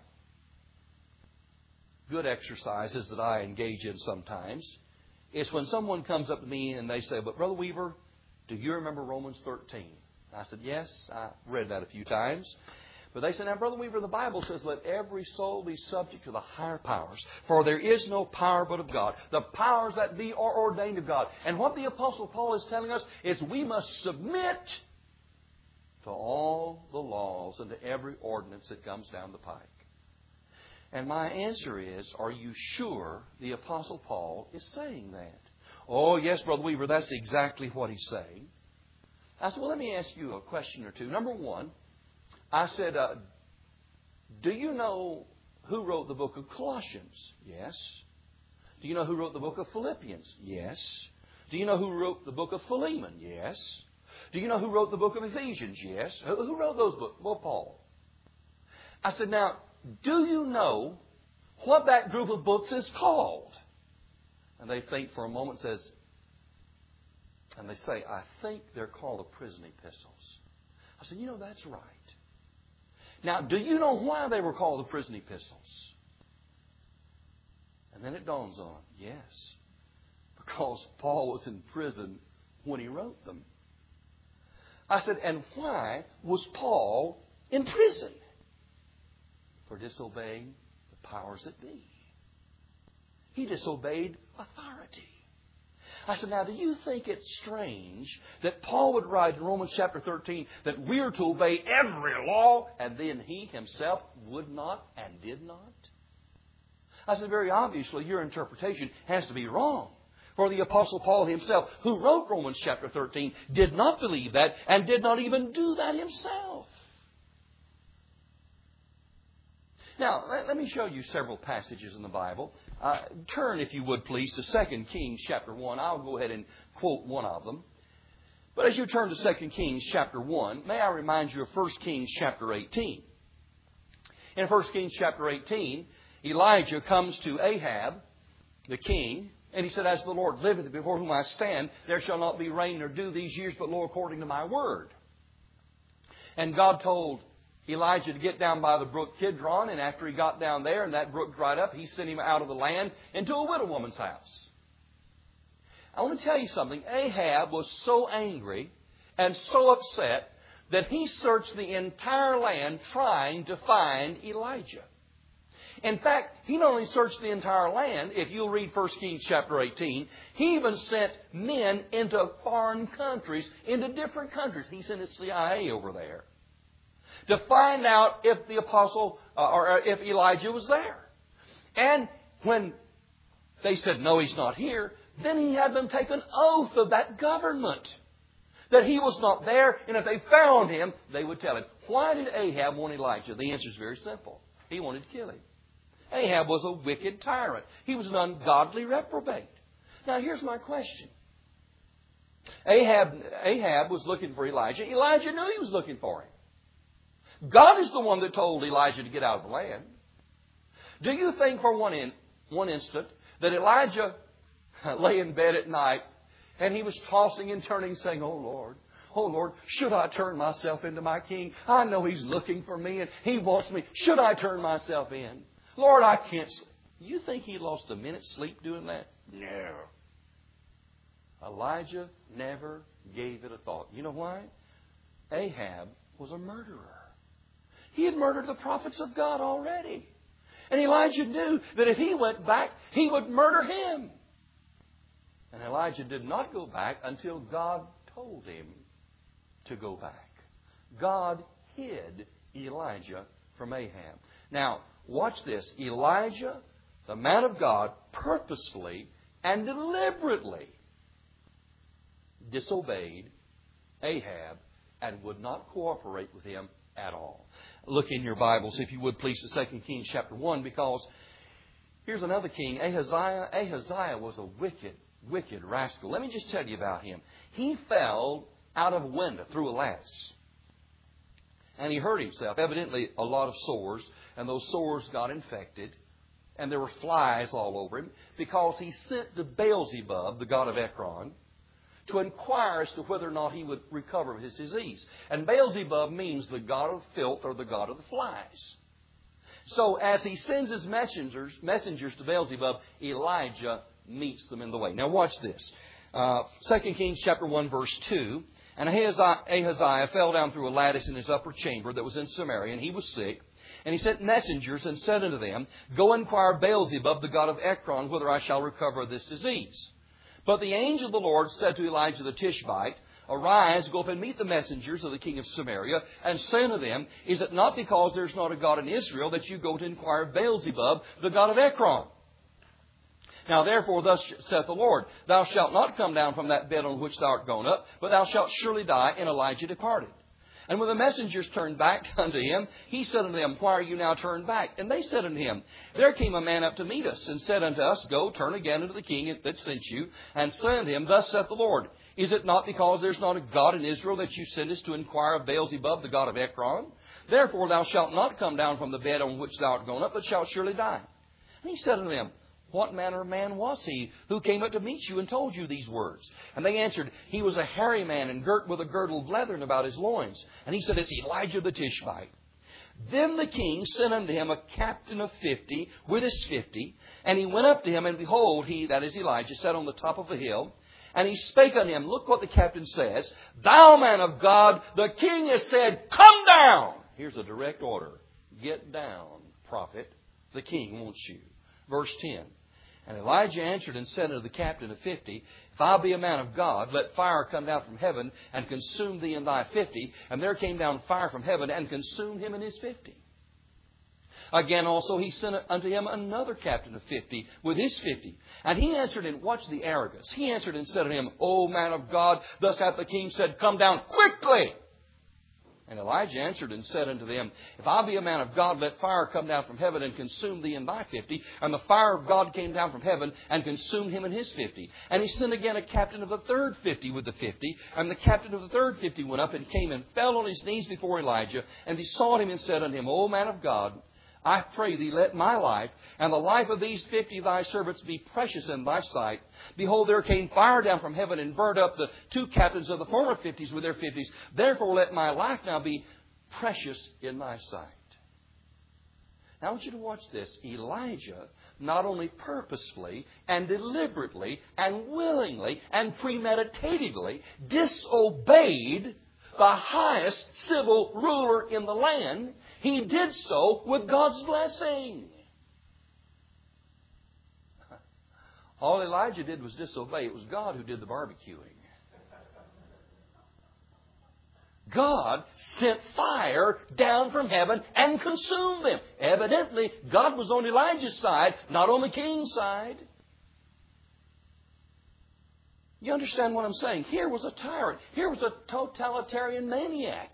good exercises that I engage in sometimes is when someone comes up to me and they say, but Brother Weaver, do you remember Romans 13? I said, yes, I read that a few times. But they said, now, Brother Weaver, the Bible says, let every soul be subject to the higher powers. For there is no power but of God. The powers that be are ordained of God. And what the Apostle Paul is telling us is we must submit to all the laws and to every ordinance that comes down the pike. And my answer is, are you sure the Apostle Paul is saying that? Oh, yes, Brother Weaver, that's exactly what he's saying. I said, well, let me ask you a question or two. Number one, I said, do you know who wrote the book of Colossians? Yes. Do you know who wrote the book of Philippians? Yes. Do you know who wrote the book of Philemon? Yes. Do you know who wrote the book of Ephesians? Yes. Who wrote those books? Well, Paul. I said, now, do you know what that group of books is called? And they think for a moment, and they say, I think they're called the prison epistles. I said, that's right. Now, do you know why they were called the prison epistles? And then it dawns on them, yes, because Paul was in prison when he wrote them. I said, and why was Paul in prison? For disobeying the powers that be. He disobeyed authority. I said, now, do you think it's strange that Paul would write in Romans chapter 13 that we are to obey every law, and then he himself would not and did not? I said, very obviously, your interpretation has to be wrong. For the Apostle Paul himself, who wrote Romans chapter 13, did not believe that and did not even do that himself. Now, let me show you several passages in the Bible. Turn, if you would, please, to 2 Kings chapter 1. I'll go ahead and quote one of them. But as you turn to 2 Kings chapter 1, may I remind you of 1 Kings chapter 18. In 1 Kings chapter 18, Elijah comes to Ahab, the king, and he said, as the Lord liveth before whom I stand, there shall not be rain nor dew these years, but lo, according to my word. And God told Elijah to get down by the brook Kidron, and after he got down there and that brook dried up, he sent him out of the land into a widow woman's house. I want to tell you something. Ahab was so angry and so upset that he searched the entire land trying to find Elijah. In fact, he not only searched the entire land, if you'll read 1 Kings chapter 18, he even sent men into foreign countries, into different countries. He sent his CIA over there to find out if the apostle or if Elijah was there. And when they said, no, he's not here, then he had them take an oath of that government that he was not there. And if they found him, they would tell him. Why did Ahab want Elijah? The answer is very simple. He wanted to kill him. Ahab was a wicked tyrant. He was an ungodly reprobate. Now, here's my question. Ahab was looking for Elijah. Elijah knew he was looking for him. God is the one that told Elijah to get out of the land. Do you think for one instant that Elijah lay in bed at night and he was tossing and turning saying, oh Lord, should I turn myself into my king? I know he's looking for me and he wants me. Should I turn myself in? Lord, I can't sleep. You think he lost a minute's sleep doing that? No. Elijah never gave it a thought. You know why? Ahab was a murderer. He had murdered the prophets of God already. And Elijah knew that if he went back, he would murder him. And Elijah did not go back until God told him to go back. God hid Elijah from Ahab. Now, watch this. Elijah, the man of God, purposefully and deliberately disobeyed Ahab and would not cooperate with him at all. Look in your Bibles, if you would please, to 2 Kings chapter 1, because here's another king, Ahaziah. Ahaziah was a wicked rascal. Let me just tell you about him. He fell out of a window through a lattice. And he hurt himself. Evidently a lot of sores. And those sores got infected. And there were flies all over him. Because he sent to Beelzebub, the god of Ekron, to inquire as to whether or not he would recover of his disease. And Beelzebub means the god of filth or the god of the flies. So as he sends his messengers to Beelzebub, Elijah meets them in the way. Now watch this. 2 Kings chapter 1 verse 2. And Ahaziah fell down through a lattice in his upper chamber that was in Samaria, and he was sick. And he sent messengers and said unto them, Go inquire Beelzebub, the god of Ekron, whether I shall recover of this disease. But the angel of the Lord said to Elijah the Tishbite, Arise, go up and meet the messengers of the king of Samaria, and say unto them, Is it not because there is not a God in Israel that you go to inquire Beelzebub, the god of Ekron? Now therefore thus saith the Lord, Thou shalt not come down from that bed on which thou art gone up, but thou shalt surely die. And Elijah departed. And when the messengers turned back unto him, he said unto them, Why are you now turned back? And they said unto him, There came a man up to meet us, and said unto us, Go, turn again unto the king that sent you, and say unto him, Thus saith the Lord, Is it not because there is not a God in Israel that you sendest to inquire of Beelzebub, the god of Ekron? Therefore thou shalt not come down from the bed on which thou art gone up, but shalt surely die. And he said unto them, What manner of man was he who came up to meet you and told you these words? And they answered, He was a hairy man and girt with a girdle of leathern about his loins. And he said, It's Elijah the Tishbite. Then the king sent unto him a captain of 50 with his 50. And he went up to him, and behold, he, that is Elijah, sat on the top of a hill. And he spake unto him, Look what the captain says. Thou man of God, the king has said, Come down. Here's a direct order. Get down, prophet. The king wants you. Verse 10. And Elijah answered and said unto the captain of 50, If I be a man of God, let fire come down from heaven and consume thee and thy 50. And there came down fire from heaven and consumed him and his 50. Again also he sent unto him another captain of 50 with his 50. And he answered and watch the arrogance. He answered and said unto him, O man of God, thus hath the king said, Come down quickly. And Elijah answered and said unto them, If I be a man of God, let fire come down from heaven and consume thee and thy 50. And the fire of God came down from heaven and consumed him and his 50. And he sent again a captain of the third 50 with the 50. And the captain of the third 50 went up and came and fell on his knees before Elijah and besought him and said unto him, O man of God, I pray thee, let my life and the life of these 50 thy servants be precious in thy sight. Behold, there came fire down from heaven and burnt up the two captains of the former 50s with their 50s. Therefore let my life now be precious in thy sight. Now I want you to watch this. Elijah not only purposefully and deliberately and willingly and premeditatedly disobeyed the highest civil ruler in the land, he did so with God's blessing. All Elijah did was disobey. It was God who did the barbecuing. God sent fire down from heaven and consumed them. Evidently, God was on Elijah's side, not on the king's side. You understand what I'm saying? Here was a tyrant. Here was a totalitarian maniac.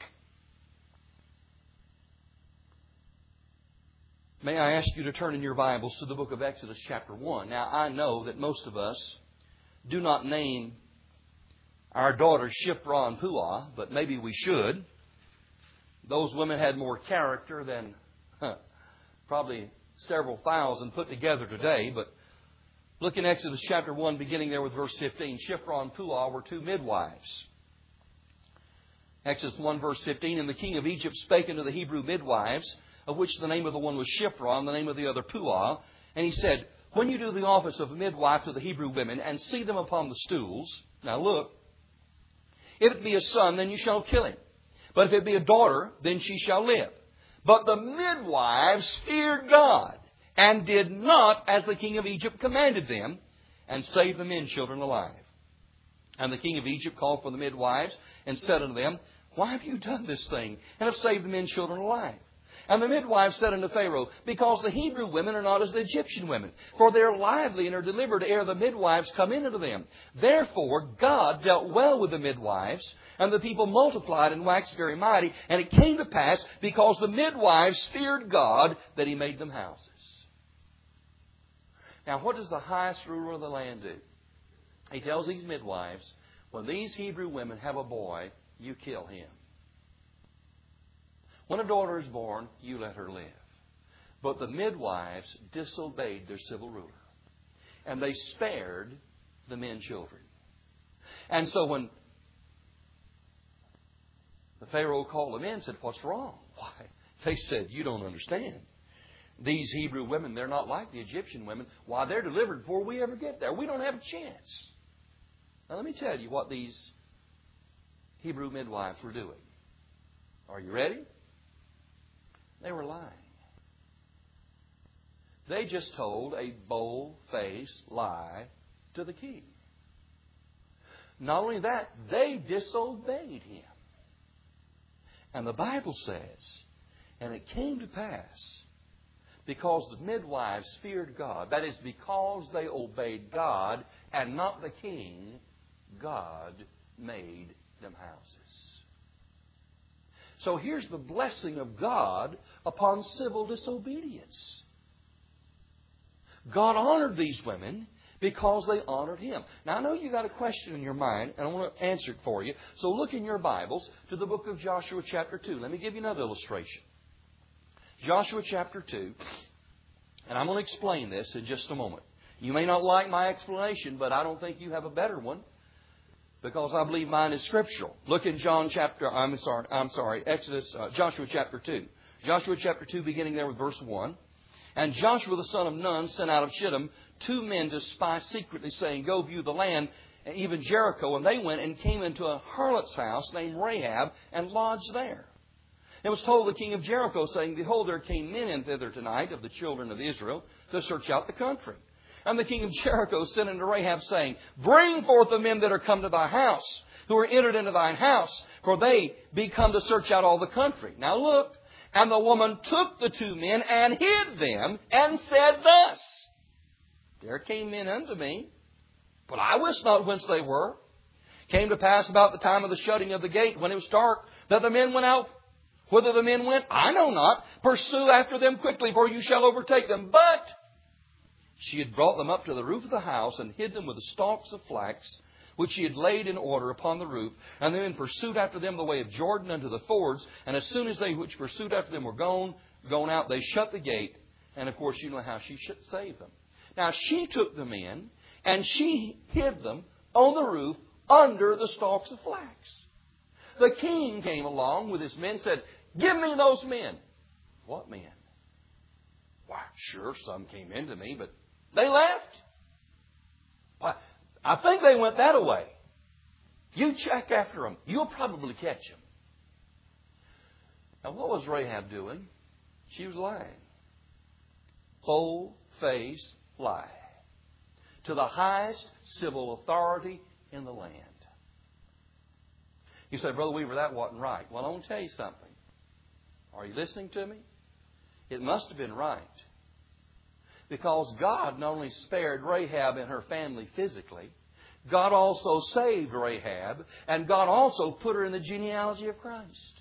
May I ask you to turn in your Bibles to the book of Exodus chapter 1. Now, I know that most of us do not name our daughter Shiphrah and Puah, but maybe we should. Those women had more character than probably several thousand put together today, but look in Exodus chapter 1, beginning there with verse 15. Shiphrah and Puah were two midwives. Exodus 1, verse 15. And the king of Egypt spake unto the Hebrew midwives, of which the name of the one was Shiphrah, and the name of the other Puah. And he said, When you do the office of midwife to the Hebrew women, and see them upon the stools, now look, if it be a son, then you shall kill him. But if it be a daughter, then she shall live. But the midwives feared God, and did not as the king of Egypt commanded them, and saved the men children alive. And the king of Egypt called for the midwives, and said unto them, Why have you done this thing, and have saved the men children alive? And the midwives said unto Pharaoh, Because the Hebrew women are not as the Egyptian women, for they are lively and are delivered ere the midwives come in unto them. Therefore God dealt well with the midwives, and the people multiplied and waxed very mighty. And it came to pass, because the midwives feared God, that He made them houses. Now, what does the highest ruler of the land do? He tells these midwives, when these Hebrew women have a boy, you kill him. When a daughter is born, you let her live. But the midwives disobeyed their civil ruler. And they spared the men children. And so when the Pharaoh called them in and said, What's wrong? Why? They said, You don't understand. These Hebrew women, they're not like the Egyptian women. Why, they're delivered before we ever get there. We don't have a chance. Now let me tell you what these Hebrew midwives were doing. Are you ready? They were lying. They just told a bold-faced lie to the king. Not only that, they disobeyed him. And the Bible says, and it came to pass, because the midwives feared God, that is, because they obeyed God and not the king, God made them houses. So here's the blessing of God upon civil disobedience. God honored these women because they honored Him. Now I know you got a question in your mind, and I want to answer it for you. So look in your Bibles to the book of Joshua chapter 2. Let me give you another illustration. Joshua chapter 2. And I'm going to explain this in just a moment. You may not like my explanation, but I don't think you have a better one, because I believe mine is scriptural. Look in Joshua chapter 2. Joshua chapter 2, beginning there with verse 1. And Joshua the son of Nun sent out of Shittim 2 men to spy secretly, saying, Go view the land, even Jericho. And they went and came into a harlot's house named Rahab, and lodged there. It was told the king of Jericho, saying, Behold, there came men in thither tonight of the children of Israel to search out the country. And the king of Jericho sent unto Rahab, saying, Bring forth the men that are come to thy house, who are entered into thine house, for they be come to search out all the country. Now look, and the woman took the 2 men and hid them, and said thus, There came men unto me, but I wist not whence they were. Came to pass about the time of the shutting of the gate, when it was dark, that the men went out. Whither the men went, I know not. Pursue after them quickly, for you shall overtake them. But she had brought them up to the roof of the house, and hid them with the stalks of flax, which she had laid in order upon the roof. And the men pursued after them the way of Jordan unto the fords. And as soon as they which pursued after them were gone out, they shut the gate. And of course, you know how she should save them. Now she took them in, and she hid them on the roof under the stalks of flax. The king came along with his men and said, Give me those men. What men? Why, sure, some came into me, but they left. Why, I think they went that way. You check after them. You'll probably catch them. Now, what was Rahab doing? She was lying. Full-faced lie. To the highest civil authority in the land. You say, Brother Weaver, that wasn't right. Well, I want to tell you something. Are you listening to me? It must have been right. Because God not only spared Rahab and her family physically, God also saved Rahab, and God also put her in the genealogy of Christ.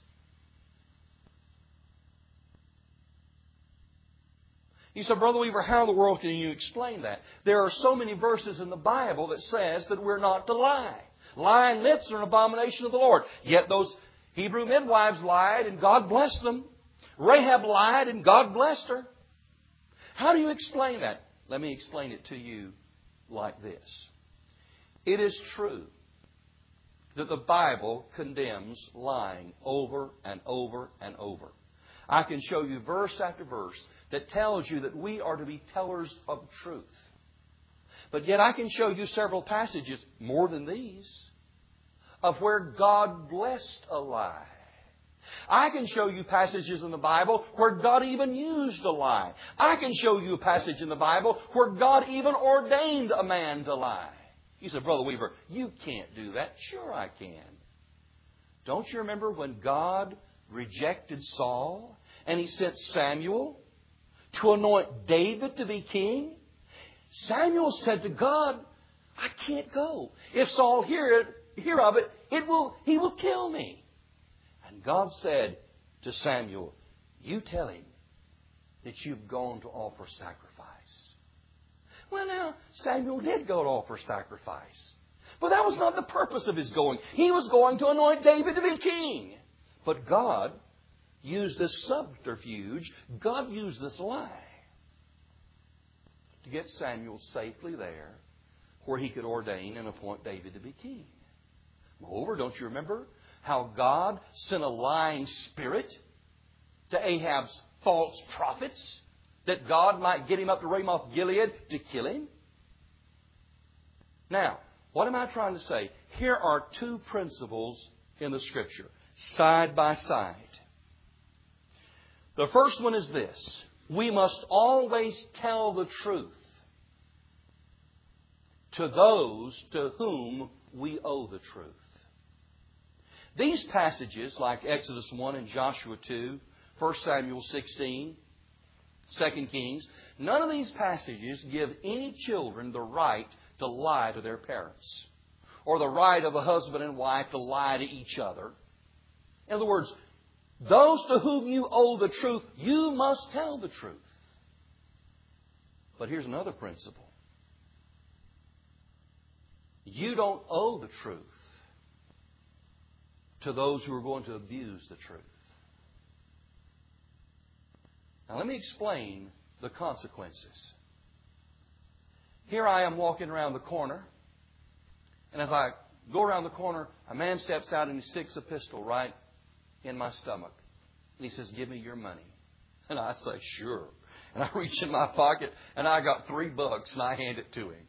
You say, Brother Weaver, how in the world can you explain that? There are so many verses in the Bible that says that we're not to lie. Lying lips are an abomination of the Lord. Yet those Hebrew midwives lied and God blessed them. Rahab lied and God blessed her. How do you explain that? Let me explain it to you like this. It is true that the Bible condemns lying over and over and over. I can show you verse after verse that tells you that we are to be tellers of truth. But yet I can show you several passages, more than these, of where God blessed a lie. I can show you passages in the Bible where God even used a lie. I can show you a passage in the Bible where God even ordained a man to lie. You said, Brother Weaver, you can't do that. Sure I can. Don't you remember when God rejected Saul and He sent Samuel to anoint David to be king? Samuel said to God, I can't go. If Saul hear of it, he will kill me. And God said to Samuel, you tell him that you've gone to offer sacrifice. Well, now, Samuel did go to offer sacrifice. But that was not the purpose of his going. He was going to anoint David to be king. But God used this subterfuge. God used this lie to get Samuel safely there where he could ordain and appoint David to be king. Moreover, don't you remember how God sent a lying spirit to Ahab's false prophets that God might get him up to Ramoth Gilead to kill him? Now, what am I trying to say? Here are two principles in the Scripture, side by side. The first one is this. We must always tell the truth to those to whom we owe the truth. These passages, like Exodus 1 and Joshua 2, 1 Samuel 16, 2 Kings, none of these passages give any children the right to lie to their parents, or the right of a husband and wife to lie to each other. In other words, those to whom you owe the truth, you must tell the truth. But here's another principle. You don't owe the truth to those who are going to abuse the truth. Now let me explain the consequences. Here I am walking around the corner, and as I go around the corner, a man steps out and he sticks a pistol right in my stomach. And he says, give me your money. And I say, sure. And I reach in my pocket and I got $3 and I hand it to him.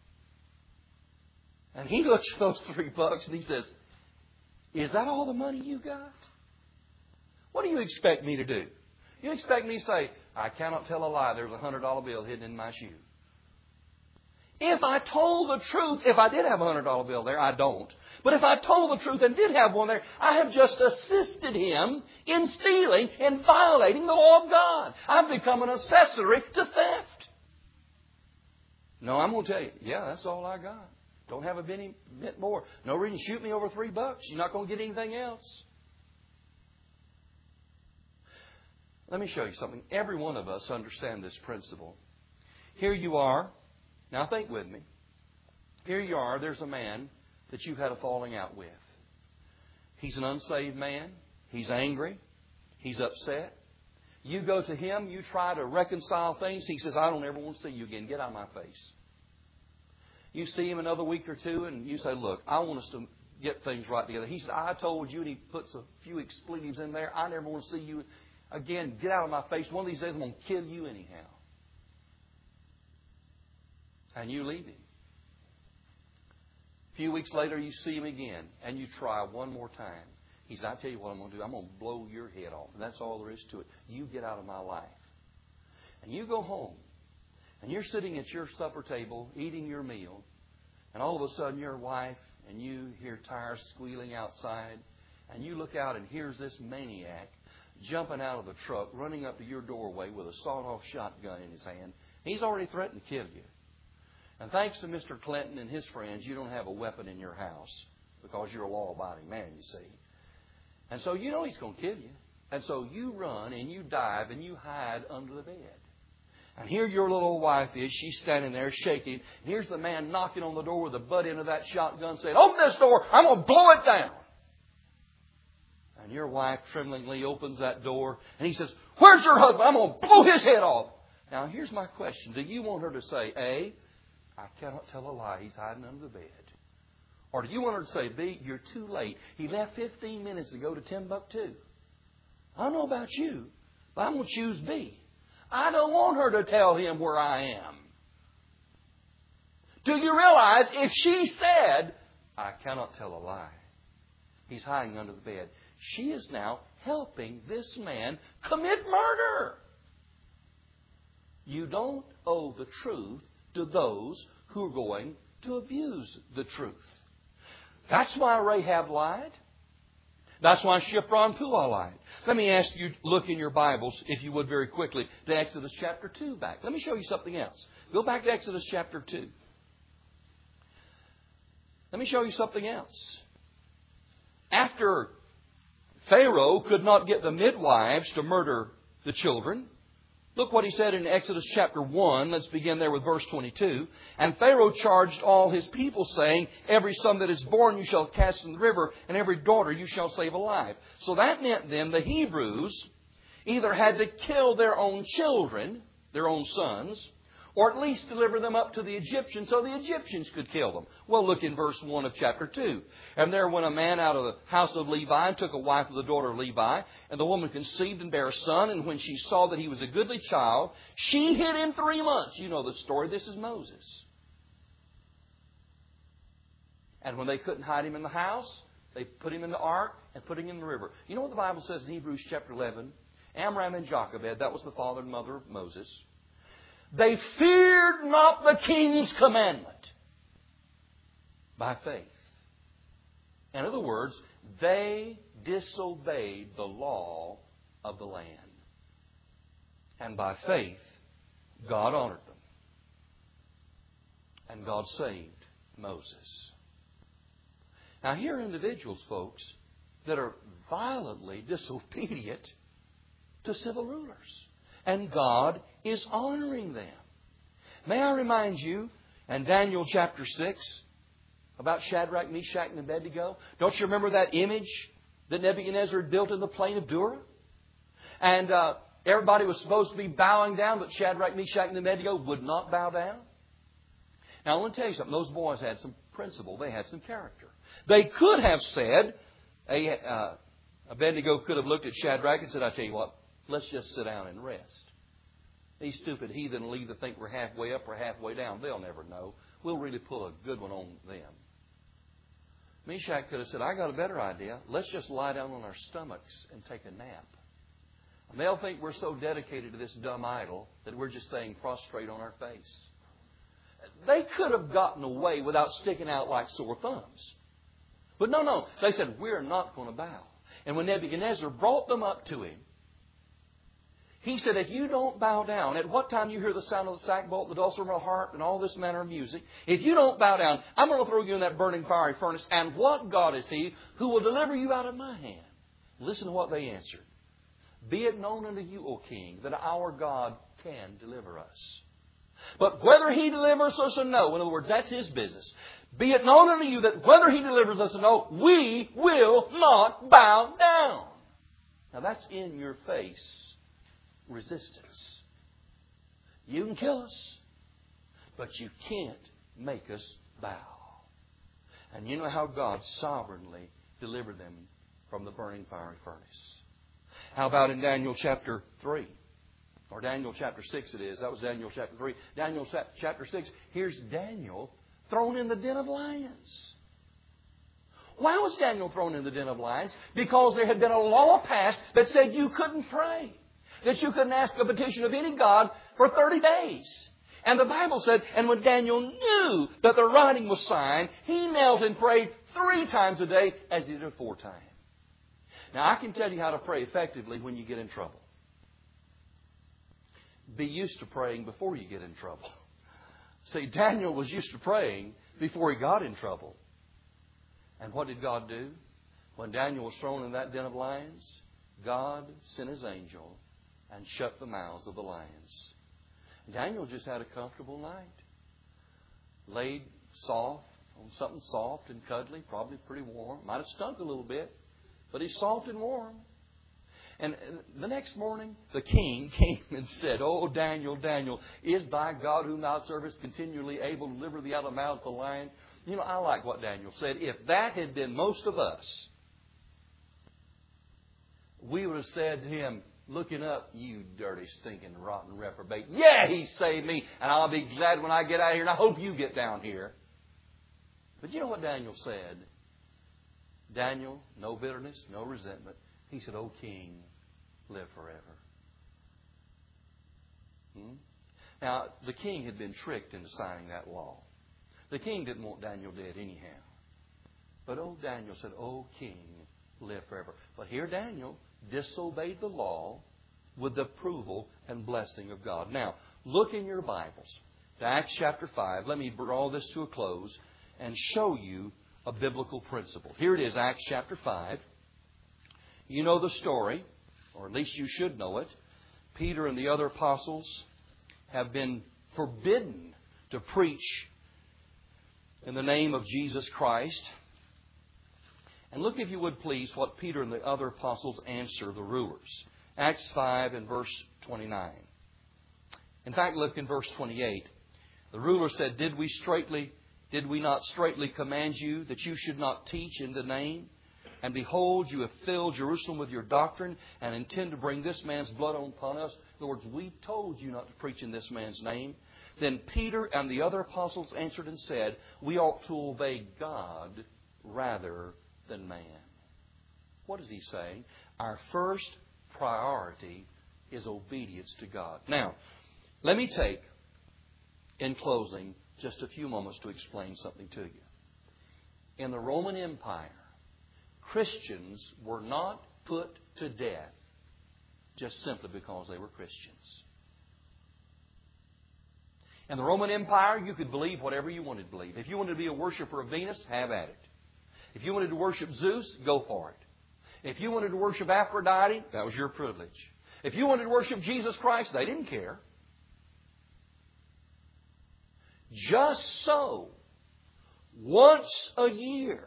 And he looks at those $3 and he says, is that all the money you got? What do you expect me to do? You expect me to say, I cannot tell a lie. There's a $100 bill hidden in my shoe. If I told the truth, if I did have a $100 bill there, I don't. But if I told the truth and did have one there, I have just assisted him in stealing and violating the law of God. I've become an accessory to theft. No, I'm going to tell you, yeah, that's all I got. Don't have a bit more. No reason to shoot me over $3. You're not going to get anything else. Let me show you something. Every one of us understand this principle. Here you are. Now think with me. Here you are. There's a man that you've had a falling out with. He's an unsaved man. He's angry. He's upset. You go to him. You try to reconcile things. He says, I don't ever want to see you again. Get out of my face. You see him another week or two and you say, look, I want us to get things right together. He said, I told you, and he puts a few expletives in there. I never want to see you again. Get out of my face. One of these days I'm going to kill you anyhow. And you leave him. A few weeks later you see him again and you try one more time. He said, I tell you what I'm going to do. I'm going to blow your head off. And that's all there is to it. You get out of my life. And you go home. And you're sitting at your supper table eating your meal. And all of a sudden your wife and you hear tires squealing outside. And you look out and here's this maniac jumping out of the truck, running up to your doorway with a sawed-off shotgun in his hand. He's already threatened to kill you. And thanks to Mr. Clinton and his friends, you don't have a weapon in your house because you're a law-abiding man, you see. And so you know he's going to kill you. And so you run and you dive and you hide under the bed. And here your little old wife is. She's standing there shaking. And here's the man knocking on the door with the butt end of that shotgun saying, open this door. I'm going to blow it down. And your wife tremblingly opens that door. And he says, where's your husband? I'm going to blow his head off. Now, here's my question. Do you want her to say, A, I cannot tell a lie. He's hiding under the bed. Or do you want her to say, B, you're too late. He left 15 minutes ago to Timbuktu. I don't know about you, but I'm going to choose B. I don't want her to tell him where I am. Do you realize if she said, I cannot tell a lie, he's hiding under the bed, she is now helping this man commit murder. You don't owe the truth to those who are going to abuse the truth. That's why Rahab lied. That's why Shiphrah Puah lied. Let me ask you, look in your Bibles, if you would very quickly, to Exodus chapter 2 back. Let me show you something else. Go back to Exodus chapter 2. Let me show you something else. After Pharaoh could not get the midwives to murder the children, look what he said in Exodus chapter 1. Let's begin there with verse 22. And Pharaoh charged all his people, saying, every son that is born you shall cast in the river, and every daughter you shall save alive. So that meant then the Hebrews either had to kill their own children, their own sons, or at least deliver them up to the Egyptians so the Egyptians could kill them. Well, look in verse 1 of chapter 2. And there went a man out of the house of Levi and took a wife of the daughter of Levi. And the woman conceived and bare a son. And when she saw that he was a goodly child, she hid him 3 months. You know the story. This is Moses. And when they couldn't hide him in the house, they put him in the ark and put him in the river. You know what the Bible says in Hebrews chapter 11? Amram and Jochebed, that was the father and mother of Moses. They feared not the king's commandment by faith. In other words, they disobeyed the law of the land. And by faith, God honored them. And God saved Moses. Now, here are individuals, folks, that are violently disobedient to civil rulers. And God is honoring them. May I remind you, in Daniel chapter 6, about Shadrach, Meshach, and Abednego? Don't you remember that image that Nebuchadnezzar built in the plain of Dura? And everybody was supposed to be bowing down, but Shadrach, Meshach, and Abednego would not bow down. Now, I want to tell you something. Those boys had some principle. They had some character. They could have said, Abednego could have looked at Shadrach and said, I tell you what, let's just sit down and rest. These stupid heathen will either think we're halfway up or halfway down. They'll never know. We'll really pull a good one on them. Meshach could have said, I got a better idea. Let's just lie down on our stomachs and take a nap. And they'll think we're so dedicated to this dumb idol that we're just staying prostrate on our face. They could have gotten away without sticking out like sore thumbs. But no. They said, we're not going to bow. And when Nebuchadnezzar brought them up to him, he said, if you don't bow down, at what time you hear the sound of the sackbut, the dulcimer of the harp, and all this manner of music, if you don't bow down, I'm going to throw you in that burning fiery furnace. And what God is He who will deliver you out of my hand? Listen to what they answered. Be it known unto you, O king, that our God can deliver us. But whether He delivers us or no, in other words, that's His business. Be it known unto you that whether He delivers us or no, we will not bow down. Now that's in your face resistance. You can kill us, but you can't make us bow. And you know how God sovereignly delivered them from the burning fiery furnace. How about in Daniel chapter 3? Or Daniel chapter 6 it is. That was Daniel chapter 3. Daniel chapter 6. Here's Daniel thrown in the den of lions. Why was Daniel thrown in the den of lions? Because there had been a law passed that said you couldn't pray. That you couldn't ask a petition of any God for 30 days. And the Bible said, and when Daniel knew that the writing was signed, he knelt and prayed 3 times a day as he did 4 times. Now I can tell you how to pray effectively when you get in trouble. Be used to praying before you get in trouble. See, Daniel was used to praying before he got in trouble. And what did God do? When Daniel was thrown in that den of lions, God sent His angel and shut the mouths of the lions. Daniel just had a comfortable night. Laid soft on something soft and cuddly, probably pretty warm. Might have stunk a little bit, but he's soft and warm. And the next morning, the king came and said, "Oh, Daniel, Daniel, is thy God whom thou servest continually able to deliver thee out of the mouth of the lion?" You know, I like what Daniel said. If that had been most of us, we would have said to him, looking up, "You dirty, stinking, rotten reprobate. Yeah, He saved me, and I'll be glad when I get out of here, and I hope you get down here." But you know what Daniel said? Daniel, no bitterness, no resentment. He said, "O king, live forever." Now, the king had been tricked into signing that law. The king didn't want Daniel dead anyhow. But old Daniel said, "O king, live forever." But here Daniel disobeyed the law with the approval and blessing of God. Now, look in your Bibles to Acts chapter 5. Let me draw this to a close and show you a biblical principle. Here it is, Acts chapter 5. You know the story, or at least you should know it. Peter and the other apostles have been forbidden to preach in the name of Jesus Christ. And look, if you would please, what Peter and the other apostles answer the rulers. Acts 5 and verse 29. In fact, look in verse 28. The ruler said, Did we not straightly command you that you should not teach in the name? And behold, you have filled Jerusalem with your doctrine and intend to bring this man's blood upon us. In other words, we told you not to preach in this man's name. Then Peter and the other apostles answered and said, We ought to obey God rather than man. What is he saying? Our first priority is obedience to God. Now, let me take, in closing, just a few moments to explain something to you. In the Roman Empire, Christians were not put to death just simply because they were Christians. In the Roman Empire, you could believe whatever you wanted to believe. If you wanted to be a worshiper of Venus, have at it. If you wanted to worship Zeus, go for it. If you wanted to worship Aphrodite, that was your privilege. If you wanted to worship Jesus Christ, they didn't care. Just so, once a year,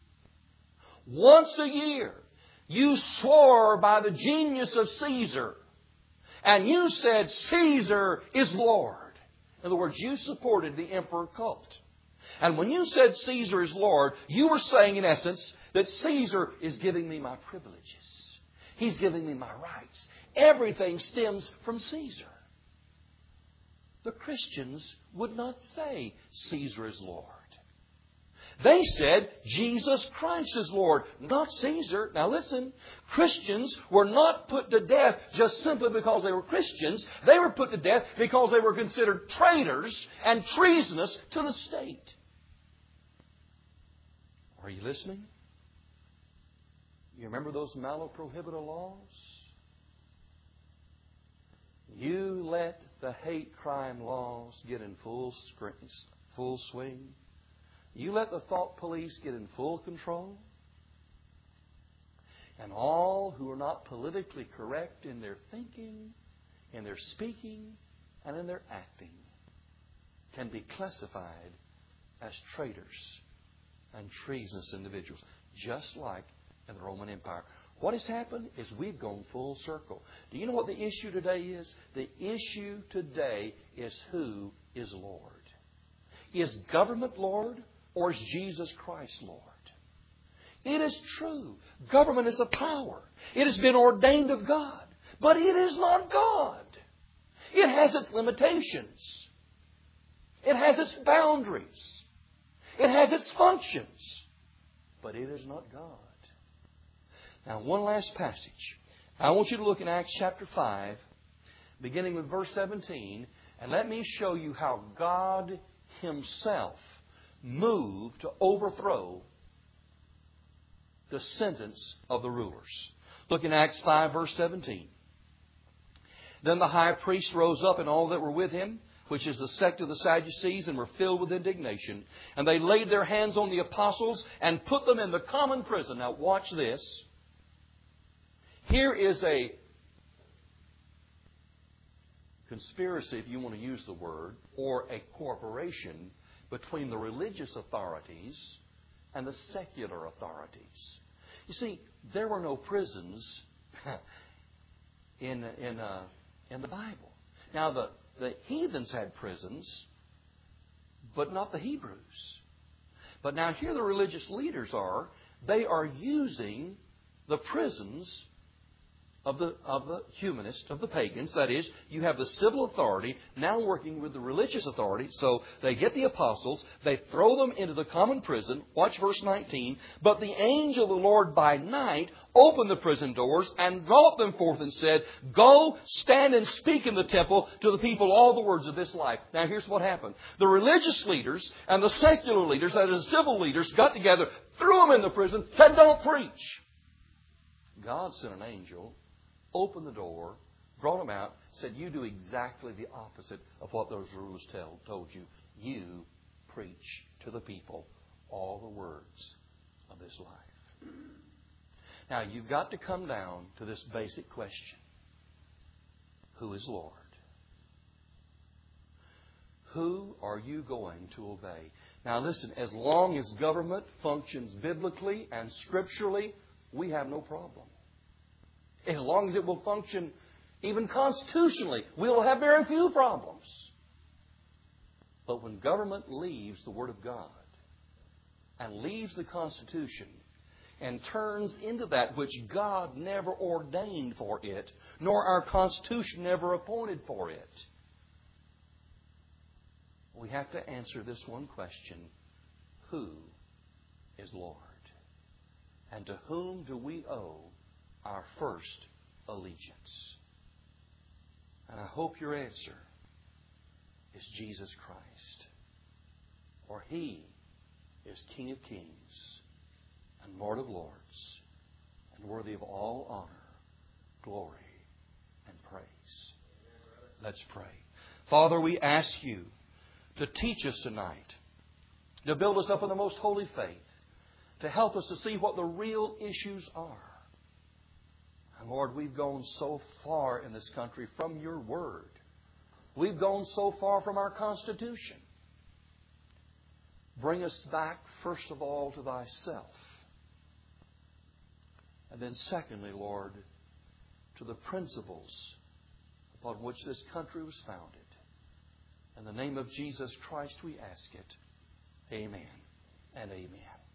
you swore by the genius of Caesar, and you said Caesar is Lord. In other words, you supported the emperor cult. And when you said Caesar is Lord, you were saying in essence that Caesar is giving me my privileges. He's giving me my rights. Everything stems from Caesar. The Christians would not say Caesar is Lord. They said Jesus Christ is Lord, not Caesar. Now listen, Christians were not put to death just simply because they were Christians. They were put to death because they were considered traitors and treasonous to the state. Are you listening? You remember those Malaprohibita laws? You let the hate crime laws get in full swing. You let the thought police get in full control. And all who are not politically correct in their thinking, in their speaking, and in their acting can be classified as traitors and treasonous individuals, just like in the Roman Empire. What has happened is we've gone full circle. Do you know what the issue today is? The issue today is who is Lord. Is government Lord or is Jesus Christ Lord? It is true. Government is a power. It has been ordained of God. But it is not God. It has its limitations. It has its boundaries. It has its functions. But it is not God. Now, one last passage. I want you to look in Acts chapter 5, beginning with verse 17, and let me show you how God Himself moved to overthrow the sentence of the rulers. Look in Acts 5, verse 17. Then the high priest rose up and all that were with him, which is the sect of the Sadducees, and were filled with indignation. And they laid their hands on the apostles and put them in the common prison. Now watch this. Here is a conspiracy, if you want to use the word, or a cooperation between the religious authorities and the secular authorities. You see, there were no prisons in the Bible. Now, the heathens had prisons, but not the Hebrews. But now here the religious leaders are. They are using the prisons of the humanists, of the pagans. That is, you have the civil authority now working with the religious authority. So they get the apostles, they throw them into the common prison. Watch verse 19. But the angel of the Lord by night opened the prison doors and brought them forth and said, "Go, stand and speak in the temple to the people all the words of this life." Now here's what happened. The religious leaders and the secular leaders, that is, the civil leaders, got together, threw them in the prison, said, "Don't preach." God sent an angel, opened the door, brought them out, said, "You do exactly the opposite of what those rulers told you. You preach to the people all the words of this life." Now, you've got to come down to this basic question. Who is Lord? Who are you going to obey? Now, listen, as long as government functions biblically and scripturally, we have no problem. As long as it will function even constitutionally, we will have very few problems. But when government leaves the Word of God and leaves the Constitution and turns into that which God never ordained for it, nor our Constitution ever appointed for it, we have to answer this one question: who is Lord? And to whom do we owe our first allegiance? And I hope your answer is Jesus Christ. For He is King of Kings and Lord of Lords, and worthy of all honor, glory, and praise. Let's pray. Father, we ask You to teach us tonight, to build us up in the most holy faith, to help us to see what the real issues are. And Lord, we've gone so far in this country from Your Word. We've gone so far from our Constitution. Bring us back, first of all, to Thyself. And then secondly, Lord, to the principles upon which this country was founded. In the name of Jesus Christ we ask it. Amen and amen.